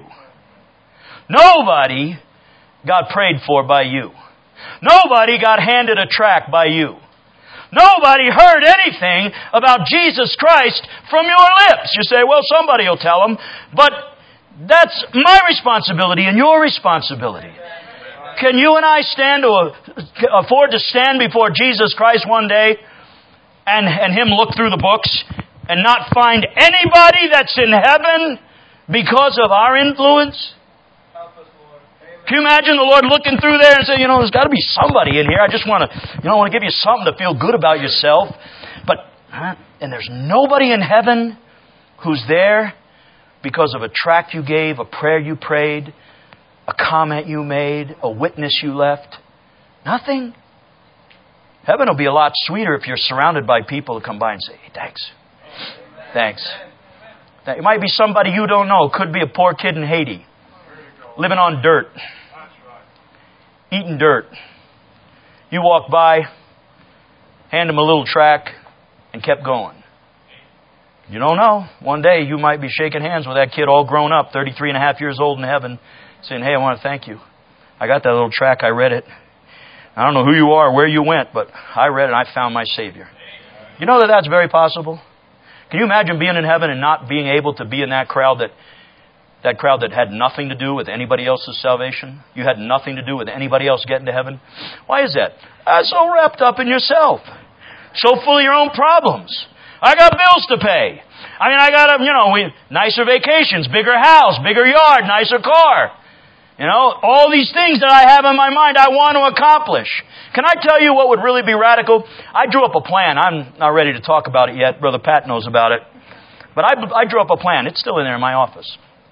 Nobody got prayed for by you. Nobody got handed a tract by you. Nobody heard anything about Jesus Christ from your lips. You say, well, somebody will tell them. But that's my responsibility and your responsibility. Can you and I stand to afford to stand before Jesus Christ one day and, and Him look through the books and not find anybody that's in heaven because of our influence? Can you imagine the Lord looking through there and saying, you know, there's got to be somebody in here. I just want to, you know, I want to give you something to feel good about yourself. But, huh? And there's nobody in heaven who's there because of a tract you gave, a prayer you prayed, a comment you made, a witness you left. Nothing. Heaven will be a lot sweeter if you're surrounded by people who come by and say, hey, thanks. Thanks. It might be somebody you don't know. Could be a poor kid in Haiti. Living on dirt. Eating dirt. You walk by, hand him a little tract, and kept going. You don't know. One day you might be shaking hands with that kid all grown up, thirty-three and a half years old in heaven, saying, hey, I want to thank you. I got that little tract. I read it. I don't know who you are, where you went, but I read it and I found my Savior. You know that that's very possible? Can you imagine being in heaven and not being able to be in that crowd that That crowd that had nothing to do with anybody else's salvation? You had nothing to do with anybody else getting to heaven? Why is that? Uh, so wrapped up in yourself. So full of your own problems. I got bills to pay. I mean, I got, a, you know, we, nicer vacations, bigger house, bigger yard, nicer car. You know, all these things that I have in my mind I want to accomplish. Can I tell you what would really be radical? I drew up a plan. I'm not ready to talk about it yet. Brother Pat knows about it. But I, I drew up a plan. It's still in there in my office.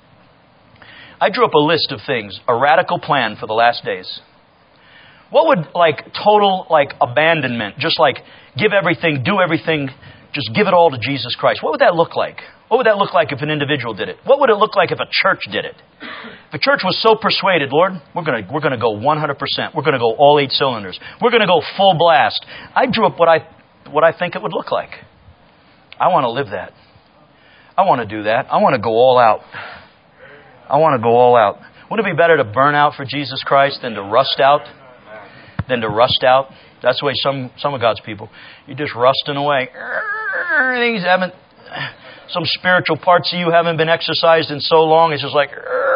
I drew up a list of things, a radical plan for the last days. What would, like, total, like, abandonment, just like give everything, do everything, just give it all to Jesus Christ. What would that look like? What would that look like if an individual did it? What would it look like if a church did it? If a church was so persuaded, Lord, we're going to we're going to go one hundred percent. We're going to go all eight cylinders. We're going to go full blast. I drew up what I what I think it would look like. I want to live that. I want to do that. I want to go all out. I want to go all out. Wouldn't it be better to burn out for Jesus Christ than to rust out? Than to rust out? That's the way some, some of God's people, you're just rusting away. Things haven't, some spiritual parts of you haven't been exercised in so long. It's just like,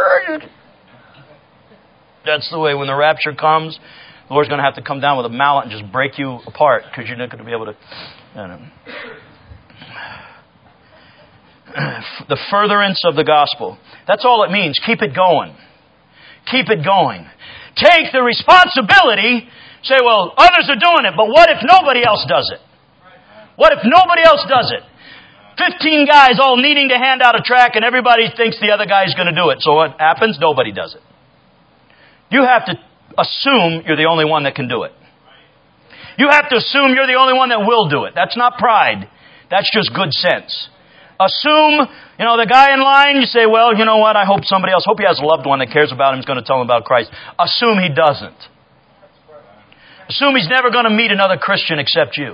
that's the way when the rapture comes, the Lord's going to have to come down with a mallet and just break you apart because you're not going to be able to. I don't know. The furtherance of the gospel. That's all it means. Keep it going. Keep it going. Take the responsibility. Say, well, others are doing it, but what if nobody else does it? What if nobody else does it? Fifteen guys all needing to hand out a tract and everybody thinks the other guy is going to do it. So what happens? Nobody does it. You have to assume you're the only one that can do it. You have to assume you're the only one that will do it. That's not pride. That's just good sense. Assume, you know, the guy in line, you say, well, you know what, I hope somebody else, hope he has a loved one that cares about him, is going to tell him about Christ. Assume he doesn't. Assume he's never going to meet another Christian except you.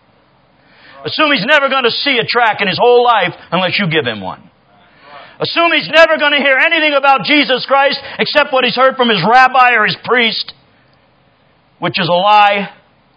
Assume he's never going to see a tract in his whole life unless you give him one. Assume he's never going to hear anything about Jesus Christ except what he's heard from his rabbi or his priest, which is a lie.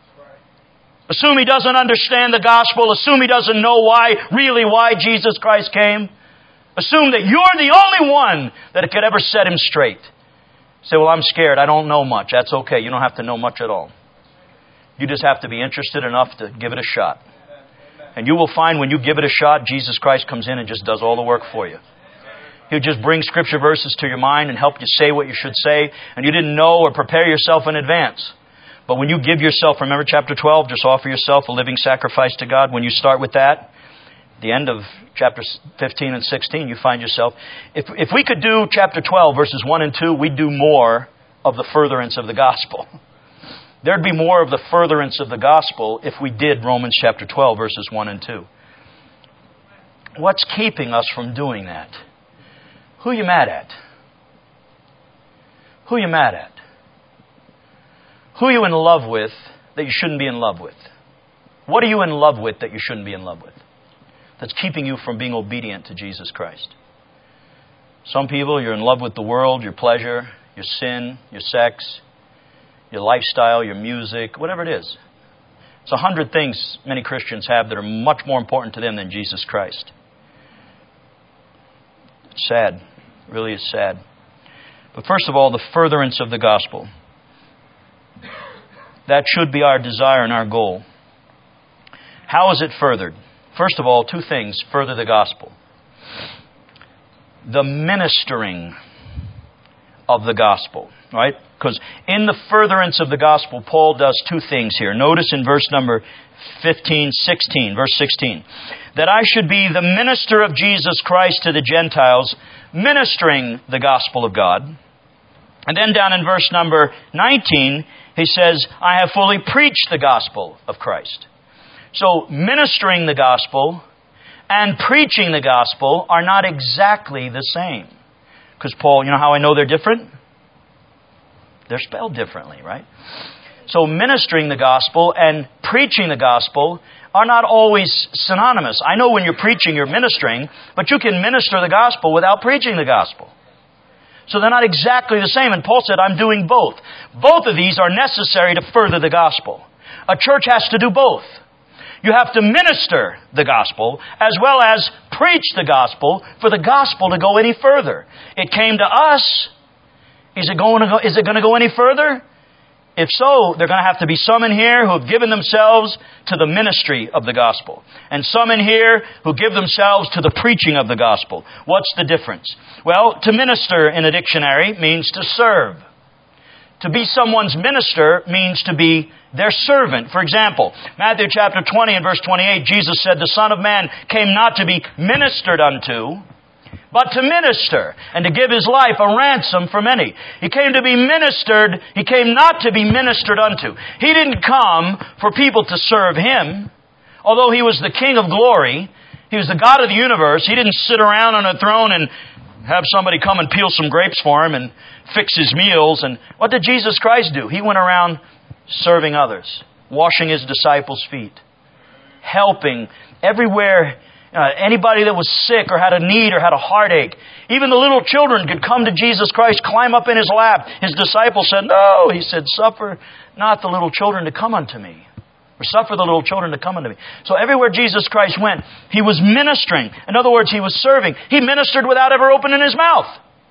Assume he doesn't understand the gospel. Assume he doesn't know why, really why Jesus Christ came. Assume that you're the only one that could ever set him straight. Say, well, I'm scared. I don't know much. That's okay. You don't have to know much at all. You just have to be interested enough to give it a shot. And you will find when you give it a shot, Jesus Christ comes in and just does all the work for you. He'll just bring scripture verses to your mind and help you say what you should say. And you didn't know or prepare yourself in advance. But when you give yourself, remember chapter twelve, just offer yourself a living sacrifice to God. When you start with that, the end of chapter fifteen and sixteen, you find yourself. If, if we could do chapter twelve, verses one and two, we'd do more of the furtherance of the gospel. There'd be more of the furtherance of the gospel if we did Romans chapter twelve, verses one and two. What's keeping us from doing that? Who are you mad at? Who are you mad at? Who are you in love with that you shouldn't be in love with? What are you in love with that you shouldn't be in love with? That's keeping you from being obedient to Jesus Christ. Some people, you're in love with the world, your pleasure, your sin, your sex, your lifestyle, your music, whatever it is. It's a hundred things many Christians have that are much more important to them than Jesus Christ. It's sad. It really is sad. But first of all, the furtherance of the gospel. That should be our desire and our goal. How is it furthered? First of all, two things further the gospel. The ministering of the gospel, right? Because in the furtherance of the gospel, Paul does two things here. Notice in verse number fifteen, sixteen, verse sixteen, that I should be the minister of Jesus Christ to the Gentiles, ministering the gospel of God. And then down in verse number nineteen, he says, I have fully preached the gospel of Christ. So ministering the gospel and preaching the gospel are not exactly the same. Because Paul, you know how I know they're different? They're spelled differently, right? So ministering the gospel and preaching the gospel are not always synonymous. I know when you're preaching, you're ministering, but you can minister the gospel without preaching the gospel. So they're not exactly the same. And Paul said, I'm doing both. Both of these are necessary to further the gospel. A church has to do both. You have to minister the gospel as well as preach the gospel for the gospel to go any further. It came to us. Is it going to go, is it going to go any further? If so, there are going to have to be some in here who have given themselves to the ministry of the gospel. And some in here who give themselves to the preaching of the gospel. What's the difference? Well, to minister in a dictionary means to serve. To be someone's minister means to be their servant. For example, Matthew chapter twenty and verse twenty-eight, Jesus said, the Son of Man came not to be ministered unto, but to minister and to give His life a ransom for many. He came to be ministered. He came not to be ministered unto. He didn't come for people to serve Him. Although He was the King of glory, He was the God of the universe. He didn't sit around on a throne and have somebody come and peel some grapes for Him and fix His meals. And what did Jesus Christ do? He went around serving others, washing His disciples' feet, helping everywhere. Uh, anybody that was sick or had a need or had a heartache. Even the little children could come to Jesus Christ, climb up in His lap. His disciples said, no. He said, suffer not the little children to come unto me. Or suffer the little children to come unto me. So everywhere Jesus Christ went, He was ministering. In other words, He was serving. He ministered without ever opening His mouth.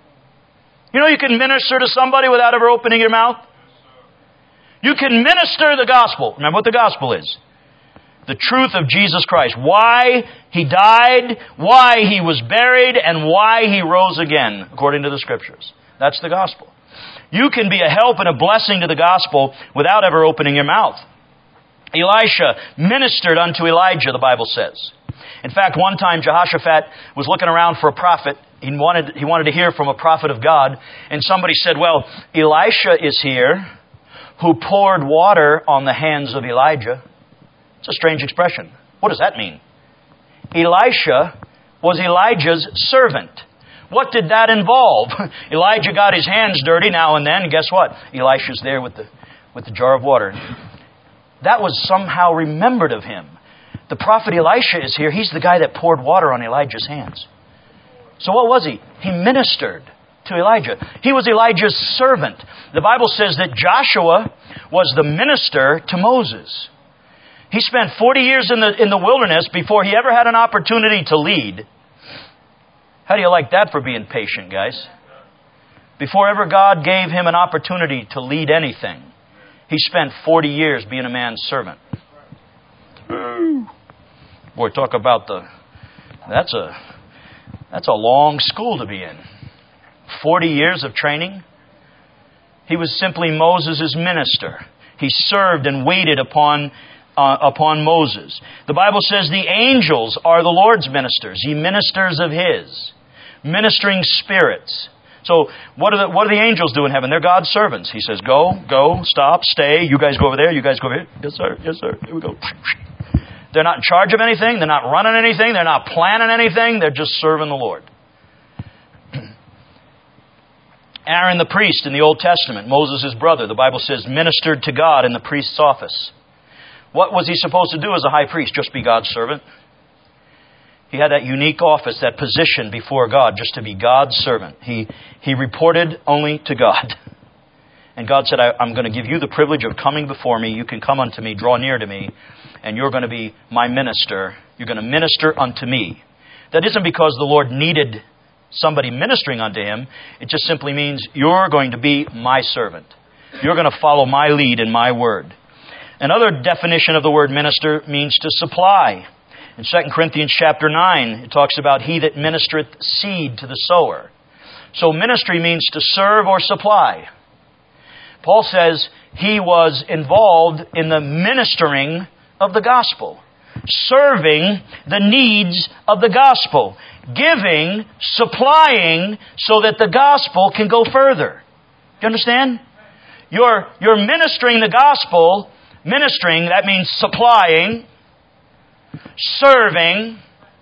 You know you can minister to somebody without ever opening your mouth? You can minister the gospel. Remember what the gospel is. The truth of Jesus Christ. Why He died, why He was buried, and why He rose again, according to the Scriptures. That's the gospel. You can be a help and a blessing to the gospel without ever opening your mouth. Elisha ministered unto Elijah, the Bible says. In fact, one time Jehoshaphat was looking around for a prophet. He wanted, he wanted to hear from a prophet of God. And somebody said, well, Elisha is here who poured water on the hands of Elijah. It's a strange expression. What does that mean? Elisha was Elijah's servant. What did that involve? Elijah got his hands dirty now and then. Guess what? Elisha's there with the, with the jar of water. That was somehow remembered of him. The prophet Elisha is here. He's the guy that poured water on Elijah's hands. So what was he? He ministered to Elijah. He was Elijah's servant. The Bible says that Joshua was the minister to Moses. He spent forty years in the, in the wilderness before he ever had an opportunity to lead. How do you like that for being patient, guys? Before ever God gave him an opportunity to lead anything, he spent forty years being a man's servant. Boy, talk about the... That's a, that's a long school to be in. forty years of training. He was simply Moses' minister. He served and waited upon, uh, upon Moses. The Bible says the angels are the Lord's ministers. Ye ministers of His. Ministering spirits. So what are the, what do the angels do in heaven? They're God's servants. He says, go, go, stop, stay. You guys go over there. You guys go over here. Yes, sir. Yes, sir. Here we go. They're not in charge of anything. They're not running anything. They're not planning anything. They're just serving the Lord. Aaron the priest in the Old Testament, Moses' brother, the Bible says, ministered to God in the priest's office. What was he supposed to do as a high priest? Just be God's servant? He had that unique office, that position before God, just to be God's servant. He, he reported only to God. And God said, I, I'm going to give you the privilege of coming before me. You can come unto me, draw near to me, and you're going to be my minister. You're going to minister unto me. That isn't because the Lord needed somebody ministering unto Him. It just simply means you're going to be my servant. You're going to follow my lead and my word. Another definition of the word minister means to supply. In Second Corinthians chapter nine, it talks about he that ministereth seed to the sower. So ministry means to serve or supply. Paul says he was involved in the ministering of the gospel, serving the needs of the gospel, giving, supplying so that the gospel can go further. Do you understand? You're, you're ministering the gospel. Ministering, that means supplying, serving.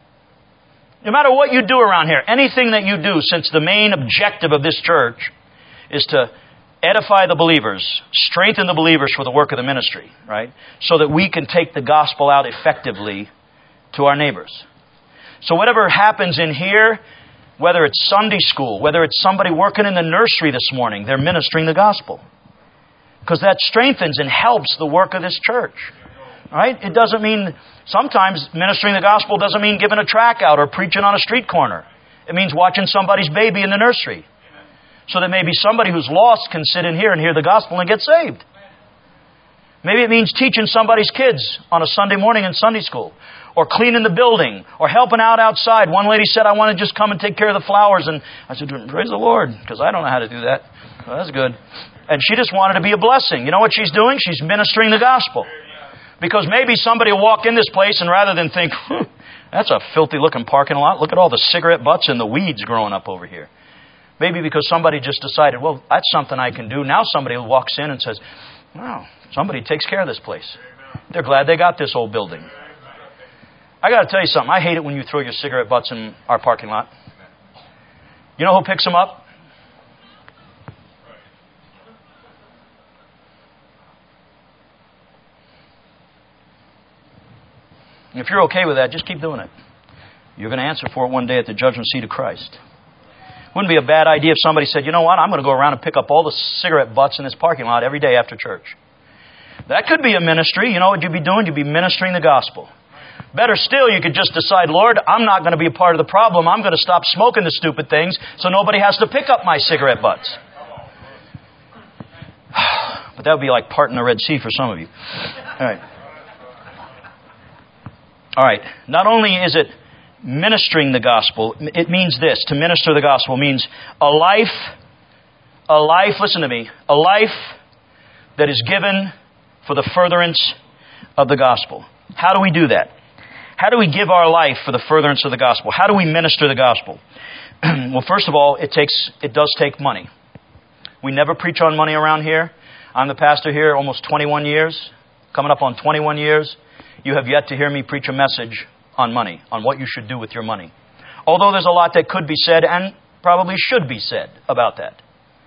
No matter what you do around here, anything that you do, since the main objective of this church is to edify the believers, strengthen the believers for the work of the ministry, right? So that we can take the gospel out effectively to our neighbors. So whatever happens in here, whether it's Sunday school, whether it's somebody working in the nursery this morning, they're ministering the gospel. Because that strengthens and helps the work of this church. Right? It doesn't mean, sometimes ministering the gospel doesn't mean giving a tract out or preaching on a street corner. It means watching somebody's baby in the nursery. So that maybe somebody who's lost can sit in here and hear the gospel and get saved. Maybe it means teaching somebody's kids on a Sunday morning in Sunday school. Or cleaning the building. Or helping out outside. One lady said, I want to just come and take care of the flowers. And I said, praise the Lord, because I don't know how to do that. Well, that's good. And she just wanted to be a blessing. You know what she's doing? She's ministering the gospel. Because maybe somebody will walk in this place and rather than think, that's a filthy looking parking lot. Look at all the cigarette butts and the weeds growing up over here. Maybe because somebody just decided, well, that's something I can do. Now somebody walks in and says, wow, somebody takes care of this place. They're glad they got this old building. I got to tell you something. I hate it when you throw your cigarette butts in our parking lot. You know who picks them up? If you're okay with that, just keep doing it. You're going to answer for it one day at the judgment seat of Christ. Wouldn't be a bad idea if somebody said, you know what, I'm going to go around and pick up all the cigarette butts in this parking lot every day after church. That could be a ministry. You know what you'd be doing? You'd be ministering the gospel. Better still, you could just decide, Lord, I'm not going to be a part of the problem. I'm going to stop smoking the stupid things so nobody has to pick up my cigarette butts. But that would be like parting the Red Sea for some of you. All right. All right. Not only is it ministering the gospel, it means this. To minister the gospel means a life, a life, listen to me, a life that is given for the furtherance of the gospel. How do we do that? How do we give our life for the furtherance of the gospel? How do we minister the gospel? Well, first of all, it takes, it does take money. We never preach on money around here. I'm the pastor here almost twenty-one years, coming up on twenty-one years. You have yet to hear me preach a message on money, on what you should do with your money. Although there's a lot that could be said and probably should be said about that.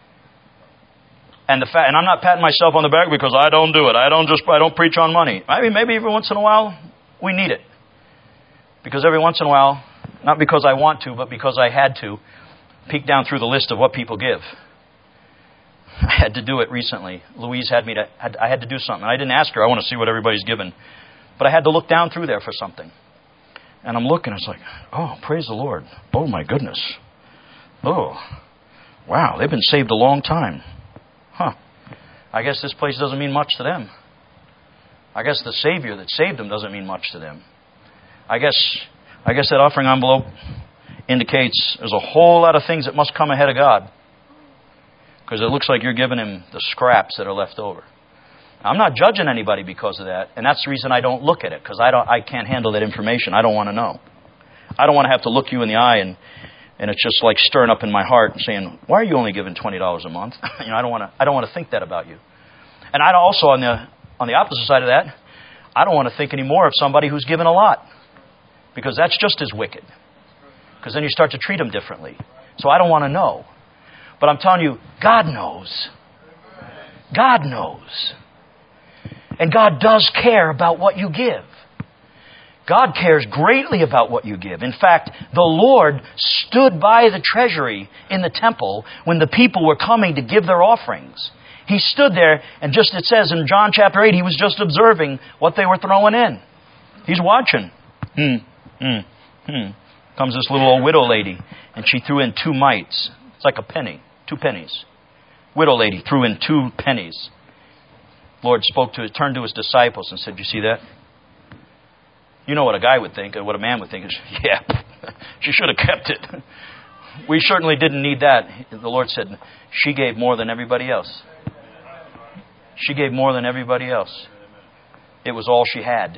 And the fact, and I'm not patting myself on the back because I don't do it. I don't just, I don't preach on money. I mean, maybe every once in a while we need it. Because every once in a while, not because I want to, but because I had to, peek down through the list of what people give. I had to do it recently. Louise had me to, had, I had to do something. I didn't ask her, I want to see what everybody's given. But I had to look down through there for something. And I'm looking, it's like, oh, praise the Lord. Oh, my goodness. Oh, wow, they've been saved a long time. Huh. I guess this place doesn't mean much to them. I guess the Savior that saved them doesn't mean much to them. I guess, I guess that offering envelope indicates there's a whole lot of things that must come ahead of God. Because it looks like you're giving Him the scraps that are left over. I'm not judging anybody because of that, and that's the reason I don't look at it, because I don't, I can't handle that information. I don't want to know. I don't want to have to look you in the eye and, and it's just like stirring up in my heart and saying, "Why are you only giving twenty dollars a month?" you know, I don't want to. I don't want to think that about you. And I also, on the on the opposite side of that, I don't want to think anymore of somebody who's given a lot, because that's just as wicked. Because then you start to treat them differently. So I don't want to know. But I'm telling you, God knows. God knows. And God does care about what you give. God cares greatly about what you give. In fact, the Lord stood by the treasury in the temple when the people were coming to give their offerings. He stood there, and just it says in John chapter eight, He was just observing what they were throwing in. He's watching. Hmm, hmm, hmm. Comes this little old widow lady, and she threw in two mites. It's like a penny, two pennies. Widow lady threw in two pennies. Lord spoke to, turned to His disciples and said, "You see that? You know what a guy would think, or what a man would think is, yeah, she should have kept it. We certainly didn't need that." The Lord said, "She gave more than everybody else. She gave more than everybody else. It was all she had."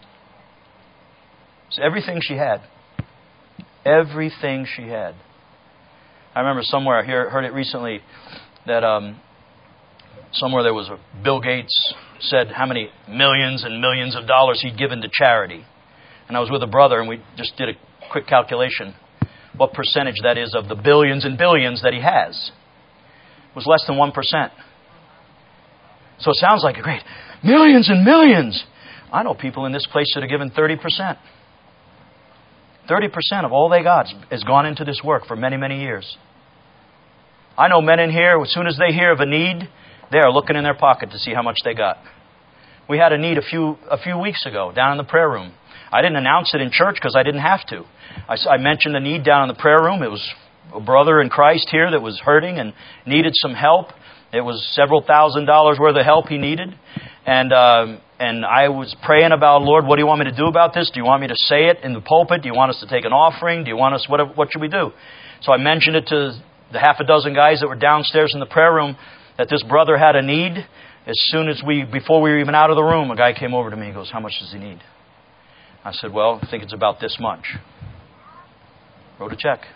It's everything she had. Everything she had. I remember somewhere, I heard it recently, that um, somewhere there was a Bill Gates said how many millions and millions of dollars he'd given to charity. And I was with a brother, and we just did a quick calculation. What percentage that is of the billions and billions that he has. It was less than one percent. So it sounds like a great millions and millions. I know people in this place that have given thirty percent. thirty percent of all they got has gone into this work for many, many years. I know men in here, as soon as they hear of a need, they are looking in their pocket to see how much they got. We had a need a few a few weeks ago down in the prayer room. I didn't announce it in church because I didn't have to. I, I mentioned the need down in the prayer room. It was a brother in Christ here that was hurting and needed some help. It was several thousand dollars worth of help he needed. And uh, and I was praying about, "Lord, what do you want me to do about this? Do you want me to say it in the pulpit? Do you want us to take an offering? Do you want us, what, what should we do?" So I mentioned it to the half a dozen guys that were downstairs in the prayer room, that this brother had a need. As soon as we, before we were even out of the room, a guy came over to me and goes, "How much does he need?" I said, "Well, I think it's about this much." Wrote a check.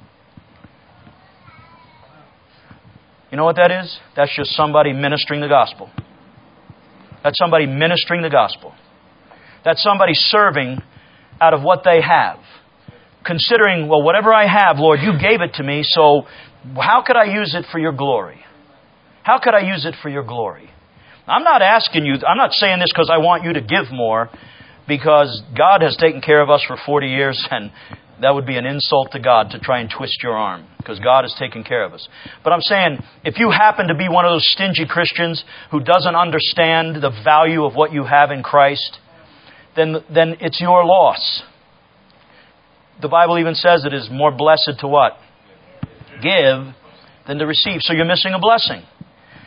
You know what that is? That's just somebody ministering the gospel. That's somebody ministering the gospel. That's somebody serving out of what they have. Considering, well, whatever I have, Lord, you gave it to me, so how could I use it for your glory? How could I use it for your glory? I'm not asking you, I'm not saying this because I want you to give more, because God has taken care of us for forty years, and that would be an insult to God to try and twist your arm, because God has taken care of us. But I'm saying, if you happen to be one of those stingy Christians who doesn't understand the value of what you have in Christ, then, then it's your loss. The Bible even says it is more blessed to what? Give than to receive. So you're missing a blessing.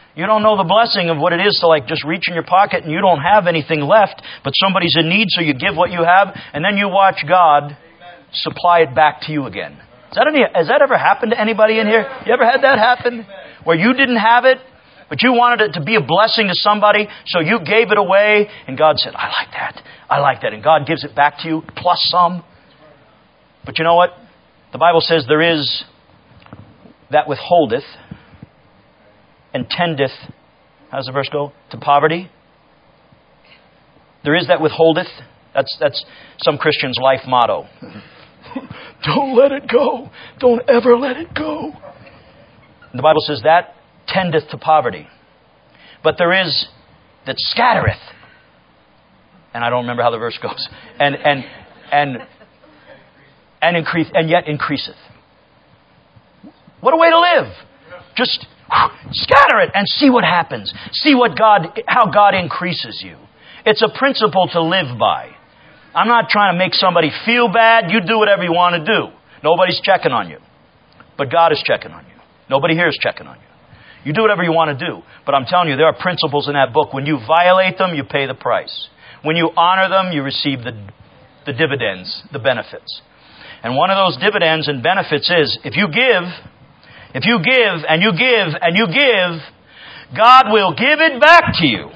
You don't know the blessing of what it is to like just reach in your pocket and you don't have anything left, but somebody's in need, so you give what you have, and then you watch God supply it back to you again. Has that, any, has that ever happened to anybody in here? You ever had that happen? Where you didn't have it, but you wanted it to be a blessing to somebody, so you gave it away, and God said, I like that. I like that. And God gives it back to you, plus some. But you know what? The Bible says there is that withholdeth and tendeth, how does the verse go? To poverty. There is that withholdeth. That's, that's some Christian's life motto. Don't let it go. Don't ever let it go. And the Bible says that tendeth to poverty. But there is that scattereth. And I don't remember how the verse goes. And and and and increase and yet increaseth. What a way to live. Just scatter it and see what happens. See what God how God increases you. It's a principle to live by. I'm not trying to make somebody feel bad. You do whatever you want to do. Nobody's checking on you. But God is checking on you. Nobody here is checking on you. You do whatever you want to do. But I'm telling you, there are principles in that book. When you violate them, you pay the price. When you honor them, you receive the, the dividends, the benefits. And one of those dividends and benefits is, if you give, if you give and you give and you give, God will give it back to you.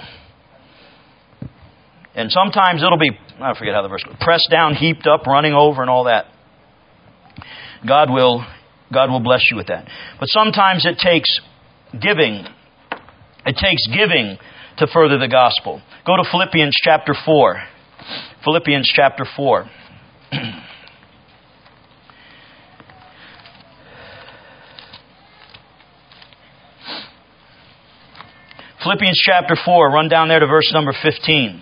And sometimes it'll be, I forget how the verse goes, pressed down, heaped up, running over, and all that. God will, God will bless you with that. But sometimes it takes giving. It takes giving to further the gospel. Go to Philippians chapter four. Philippians chapter four. Philippians chapter four, run down there to verse number fifteen.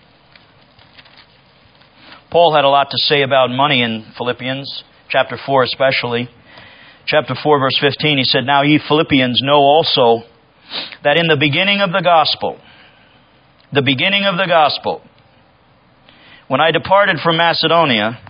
Paul had a lot to say about money in Philippians, chapter four especially. Chapter four, verse fifteen, he said, Now ye Philippians know also that in the beginning of the gospel, the beginning of the gospel, when I departed from Macedonia,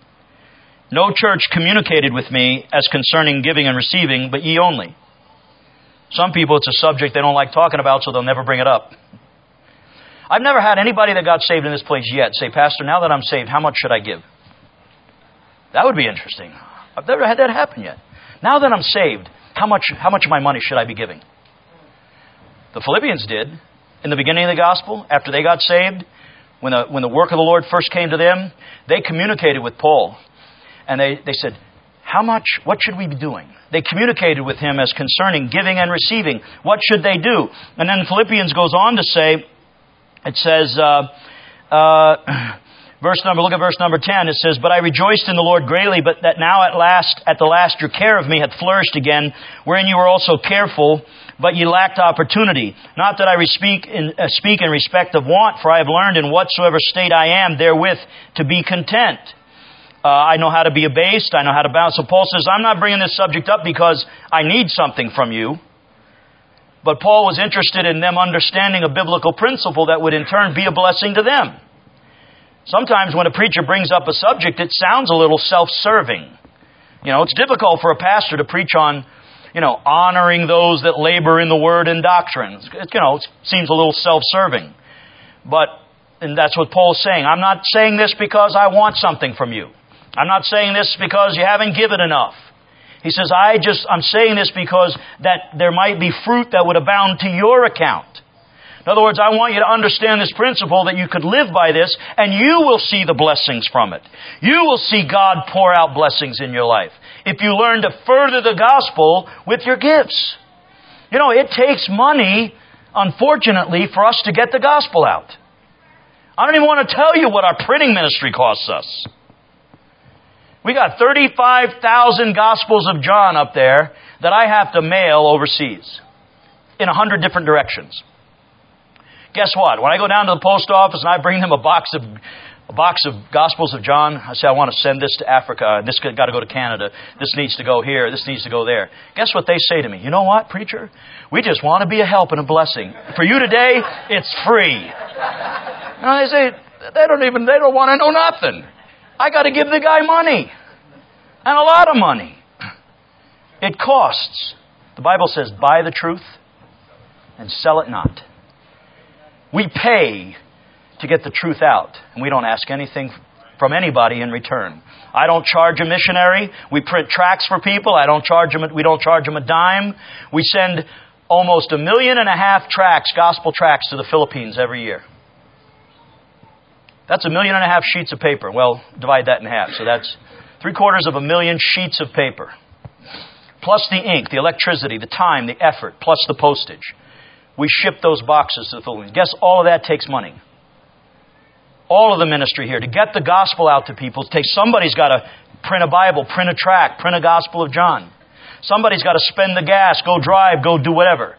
no church communicated with me as concerning giving and receiving, but ye only. Some people, it's a subject they don't like talking about, so they'll never bring it up. I've never had anybody that got saved in this place yet say, Pastor, now that I'm saved, how much should I give? That would be interesting. I've never had that happen yet. Now that I'm saved, how much how much of my money should I be giving? The Philippians did. In the beginning of the gospel, after they got saved, when the, when the work of the Lord first came to them, they communicated with Paul. And they, they said, how much, what should we be doing? They communicated with him as concerning giving and receiving. What should they do? And then Philippians goes on to say, it says, uh, uh, verse number, look at verse number ten. It says, But I rejoiced in the Lord greatly, but that now at last, at the last, your care of me hath flourished again, wherein you were also careful, but ye lacked opportunity. Not that I speak in, uh, speak in respect of want, for I have learned in whatsoever state I am therewith to be content. Uh, I know how to be abased. I know how to balance. So Paul says, I'm not bringing this subject up because I need something from you. But Paul was interested in them understanding a biblical principle that would in turn be a blessing to them. Sometimes when a preacher brings up a subject, it sounds a little self-serving. You know, it's difficult for a pastor to preach on, you know, honoring those that labor in the word and doctrine. It, you know, it seems a little self-serving. But, and that's what Paul's saying. I'm not saying this because I want something from you. I'm not saying this because you haven't given enough. He says, I just, I'm saying this because that there might be fruit that would abound to your account. In other words, I want you to understand this principle that you could live by this and you will see the blessings from it. You will see God pour out blessings in your life if you learn to further the gospel with your gifts. You know, it takes money, unfortunately, for us to get the gospel out. I don't even want to tell you what our printing ministry costs us. We got thirty-five thousand Gospels of John up there that I have to mail overseas in a hundred different directions. Guess what? When I go down to the post office and I bring them a box of a box of Gospels of John, I say, I want to send this to Africa. This got to go to Canada. This needs to go here. This needs to go there. Guess what they say to me? You know what, preacher? We just want to be a help and a blessing. For you today, it's free. You know, they say, they don't even, they don't want to know nothing. I got to give the guy money. And a lot of money. It costs. The Bible says, buy the truth and sell it not. We pay to get the truth out, and we don't ask anything from anybody in return. I don't charge a missionary. We print tracts for people. I don't charge them. We don't charge them a dime. We send almost a million and a half tracts, gospel tracts, to the Philippines every year. That's a million and a half sheets of paper. Well, divide that in half. So that's three quarters of a million sheets of paper. Plus the ink, the electricity, the time, the effort, plus the postage. We ship those boxes to the Philippines. Guess all of that takes money. All of the ministry here, to get the gospel out to people, takes, somebody's got to print a Bible, print a tract, print a Gospel of John. Somebody's got to spend the gas, go drive, go do whatever.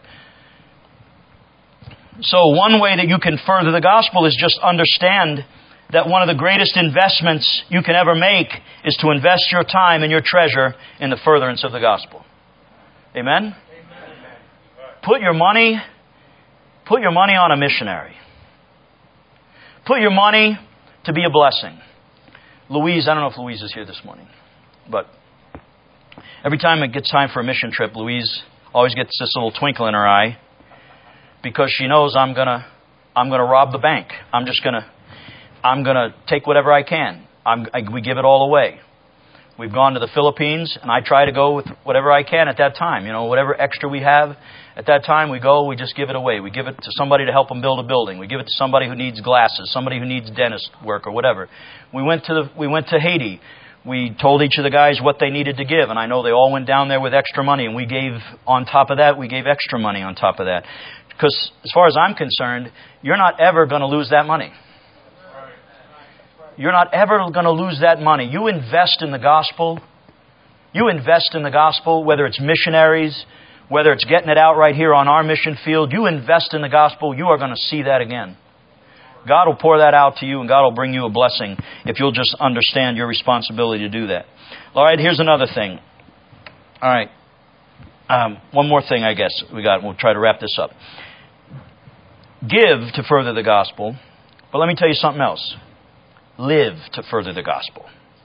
So one way that you can further the gospel is just understand that one of the greatest investments you can ever make is to invest your time and your treasure in the furtherance of the gospel. Amen? Amen. Put your money, put your money on a missionary. Put your money to be a blessing. Louise, I don't know if Louise is here this morning, but every time it gets time for a mission trip, Louise always gets this little twinkle in her eye because she knows I'm gonna, I'm gonna rob the bank. I'm just gonna, I'm gonna take whatever I can. I'm, I, we give it all away. We've gone to the Philippines, and I try to go with whatever I can at that time. You know, whatever extra we have at that time, we go, we just give it away. We give it to somebody to help them build a building. We give it to somebody who needs glasses, somebody who needs dentist work or whatever. We went to the, we went to Haiti. We told each of the guys what they needed to give, and I know they all went down there with extra money, and we gave, on top of that, we gave extra money on top of that. Because as far as I'm concerned, you're not ever going to lose that money. You're not ever going to lose that money. You invest in the gospel. You invest in the gospel, whether it's missionaries, whether it's getting it out right here on our mission field. You invest in the gospel, you are going to see that again. God will pour that out to you, and God will bring you a blessing if you'll just understand your responsibility to do that. All right, here's another thing. All right. Um, one more thing, I guess, we got. We'll try to wrap this up. Give to further the gospel. But let me tell you something else. Live to further the gospel.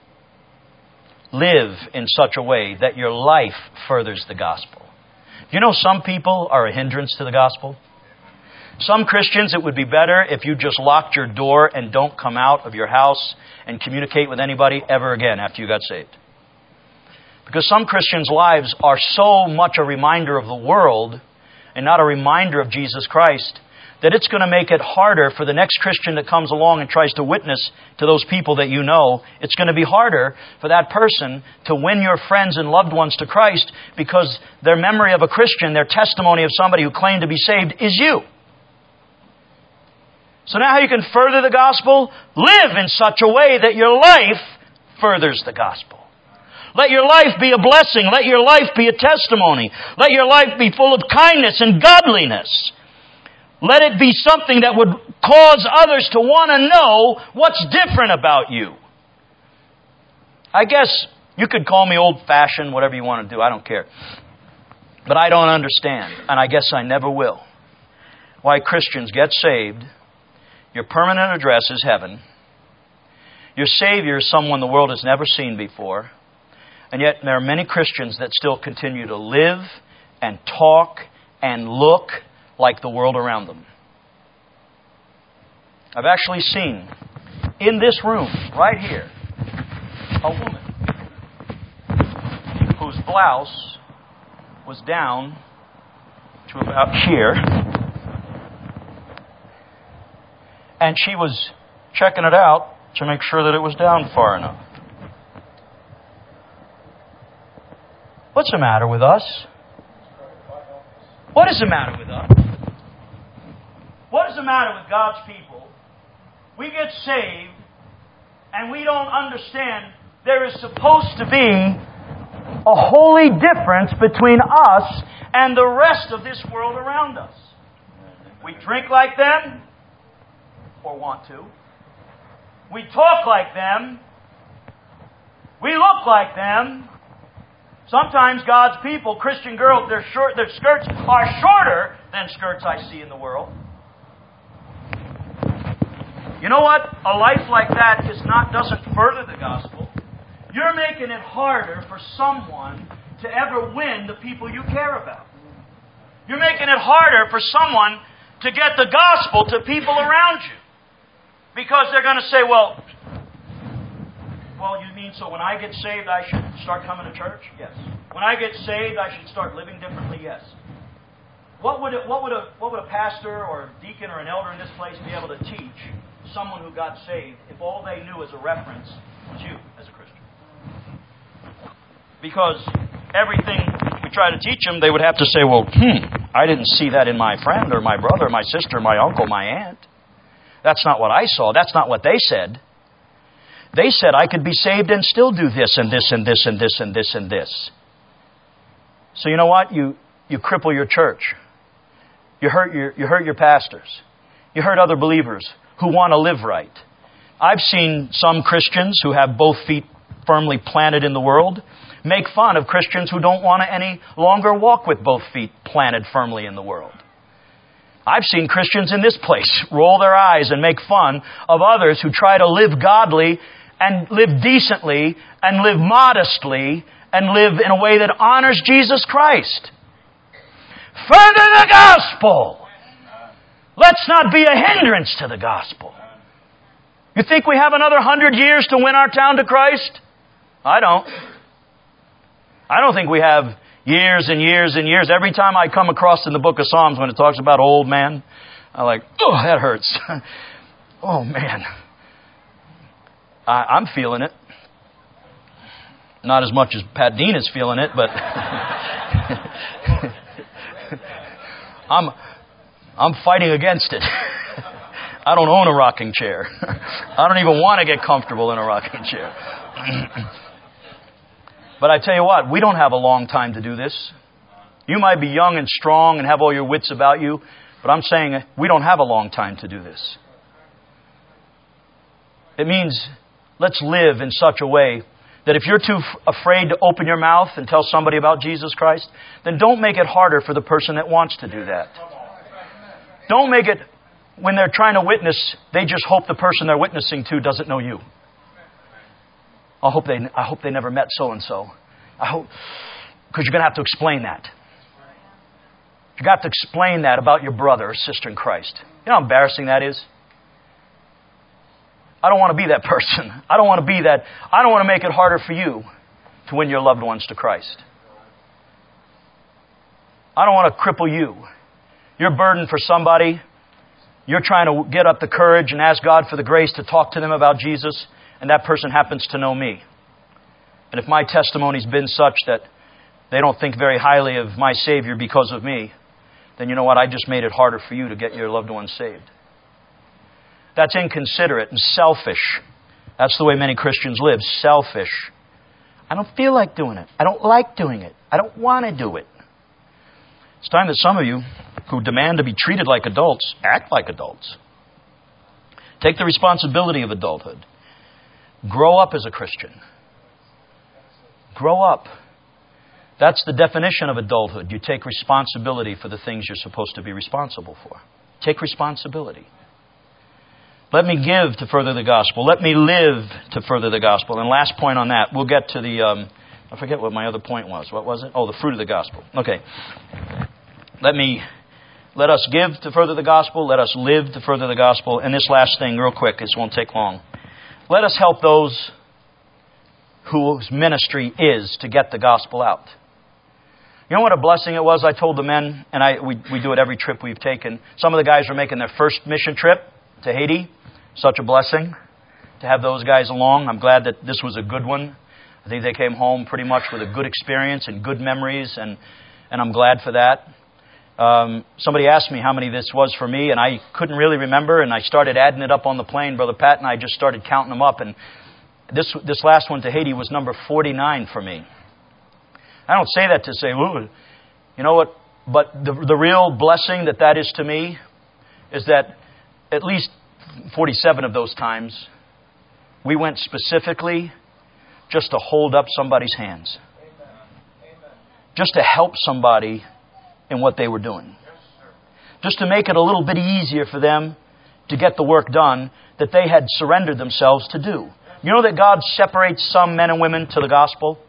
Live in such a way that your life furthers the gospel. You know, some people are a hindrance to the gospel. Some Christians, it would be better if you just locked your door and don't come out of your house and communicate with anybody ever again after you got saved. Because some Christians' lives are so much a reminder of the world and not a reminder of Jesus Christ that it's going to make it harder for the next Christian that comes along and tries to witness to those people that you know. It's going to be harder for that person to win your friends and loved ones to Christ because their memory of a Christian, their testimony of somebody who claimed to be saved is you. So now how you can further the gospel? Live in such a way that your life furthers the gospel. Let your life be a blessing. Let your life be a testimony. Let your life be full of kindness and godliness. Let it be something that would cause others to want to know what's different about you. I guess you could call me old-fashioned, whatever you want to do. I don't care. But I don't understand, and I guess I never will, why Christians get saved. Your permanent address is heaven. Your Savior is someone the world has never seen before. And yet there are many Christians that still continue to live and talk and look like the world around them. I've actually seen in this room, right here, a woman whose blouse was down to about here, and she was checking it out to make sure that it was down far enough. What's the matter with us? What is the matter with us? What is the matter with God's people? We get saved and we don't understand there is supposed to be a holy difference between us and the rest of this world around us. We drink like them, or want to. We talk like them. We look like them. Sometimes God's people, Christian girls, their short, their skirts are shorter than skirts I see in the world. You know what? A life like that is not doesn't further the gospel. You're making it harder for someone to ever win the people you care about. You're making it harder for someone to get the gospel to people around you. Because they're going to say, well, well, you mean so when I get saved I should start coming to church? Yes. When I get saved I should start living differently? Yes. What would, it, what, would a, what would a pastor or a deacon or an elder in this place be able to teach someone who got saved if all they knew as a reference was you as a Christian? Because everything we try to teach them, they would have to say, well, hmm, I didn't see that in my friend or my brother, my sister, my uncle, my aunt. That's not what I saw. That's not what they said. They said I could be saved and still do this and this and this and this and this and this. So you know what? You you cripple your church. You hurt your you hurt your pastors. You hurt other believers who want to live right. I've seen some Christians who have both feet firmly planted in the world make fun of Christians who don't want to any longer walk with both feet planted firmly in the world. I've seen Christians in this place roll their eyes and make fun of others who try to live godly and live decently and live modestly and live in a way that honors Jesus Christ. Further the gospel. Let's not be a hindrance to the gospel. You think we have another hundred years to win our town to Christ? I don't. I don't think we have years and years and years. Every time I come across in the book of Psalms when it talks about old man, I'm like, oh, that hurts. Oh, man. I, I'm feeling it. Not as much as Pat Dean is feeling it, but I'm I'm fighting against it. I don't own a rocking chair. I don't even want to get comfortable in a rocking chair. But I tell you what, we don't have a long time to do this. You might be young and strong and have all your wits about you, but I'm saying we don't have a long time to do this. It means let's live in such a way that if you're too f- afraid to open your mouth and tell somebody about Jesus Christ, then don't make it harder for the person that wants to do that. Don't make it, when they're trying to witness, they just hope the person they're witnessing to doesn't know you. I hope they, I hope they never met so-and-so. I hope, because you're going to have to explain that. You've got to explain that about your brother or sister in Christ. You know how embarrassing that is? I don't want to be that person. I don't want to be that. I don't want to make it harder for you to win your loved ones to Christ. I don't want to cripple you. You're burdened for somebody. You're trying to get up the courage and ask God for the grace to talk to them about Jesus, and that person happens to know me. And if my testimony's been such that they don't think very highly of my Savior because of me, then you know what? I just made it harder for you to get your loved ones saved. That's inconsiderate and selfish. That's the way many Christians live. Selfish. I don't feel like doing it. I don't like doing it. I don't want to do it. It's time that some of you who demand to be treated like adults act like adults. Take the responsibility of adulthood. Grow up as a Christian. Grow up. That's the definition of adulthood. You take responsibility for the things you're supposed to be responsible for. Take responsibility. Let me give to further the gospel. Let me live to further the gospel. And last point on that, we'll get to the, um, I forget what my other point was. What was it? Oh, the fruit of the gospel. Okay. Let me, let us give to further the gospel. Let us live to further the gospel. And this last thing, real quick, this won't take long. Let us help those whose ministry is to get the gospel out. You know what a blessing it was? I told the men, and I we, we do it every trip we've taken. Some of the guys were making their first mission trip to Haiti. Such a blessing to have those guys along. I'm glad that this was a good one. I think they came home pretty much with a good experience and good memories, and, and I'm glad for that. Um, somebody asked me how many this was for me, and I couldn't really remember, and I started adding it up on the plane. Brother Pat and I just started counting them up, and this this last one to Haiti was number forty-nine for me. I don't say that to say, ooh, you know what, but the the real blessing that that is to me is that at least forty-seven of those times, we went specifically just to hold up somebody's hands. Just to help somebody in what they were doing. Just to make it a little bit easier for them to get the work done that they had surrendered themselves to do. You know that God separates some men and women to the gospel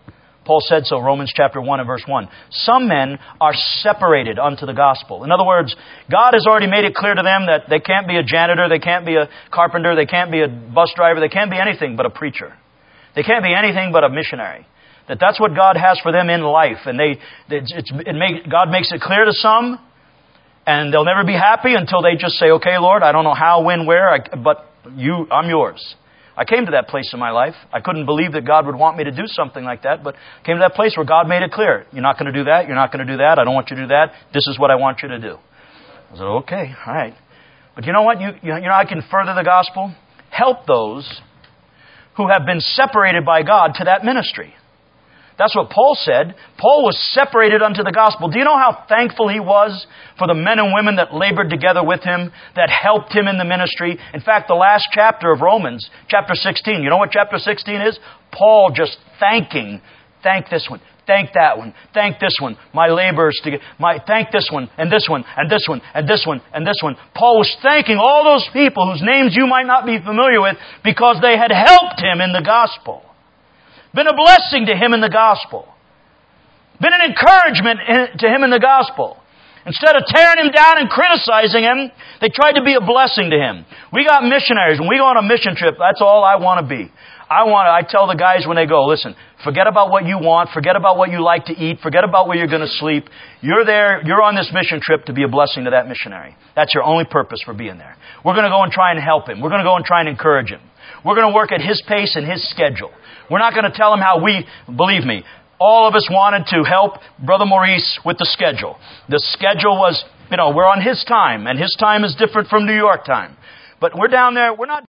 Paul said so, Romans chapter one and verse one. Some men are separated unto the gospel. In other words, God has already made it clear to them that they can't be a janitor, they can't be a carpenter, they can't be a bus driver, they can't be anything but a preacher. They can't be anything but a missionary. That that's what God has for them in life. And they, it's, it's, it make, God makes it clear to some, and they'll never be happy until they just say, okay, Lord, I don't know how, when, where, I, but you, I'm yours. I came to that place in my life. I couldn't believe that God would want me to do something like that, but I came to that place where God made it clear. You're not going to do that. You're not going to do that. I don't want you to do that. This is what I want you to do. I said, okay, all right. But you know what? You, you know, I can further the gospel. Help those who have been separated by God to that ministry. That's what Paul said. Paul was separated unto the gospel. Do you know how thankful he was for the men and women that labored together with him, that helped him in the ministry? In fact, the last chapter of Romans, chapter sixteen, you know what chapter sixteen is? Paul just thanking, thank this one, thank that one, thank this one, my laborers to get, my, thank this one, and this one, and this one, and this one, and this one. Paul was thanking all those people whose names you might not be familiar with because they had helped him in the gospel. Been a blessing to him in the gospel. Been an encouragement to him in the gospel. Instead of tearing him down and criticizing him, they tried to be a blessing to him. We got missionaries. When we go on a mission trip, that's all I want to be. I want to, I tell the guys when they go, listen, forget about what you want. Forget about what you like to eat. Forget about where you're going to sleep. You're there, you're on this mission trip to be a blessing to that missionary. That's your only purpose for being there. We're going to go and try and help him. We're going to go and try and encourage him. We're going to work at his pace and his schedule. We're not going to tell him how we, believe me, all of us wanted to help Brother Maurice with the schedule. The schedule was, you know, we're on his time, and his time is different from New York time. But we're down there, we're not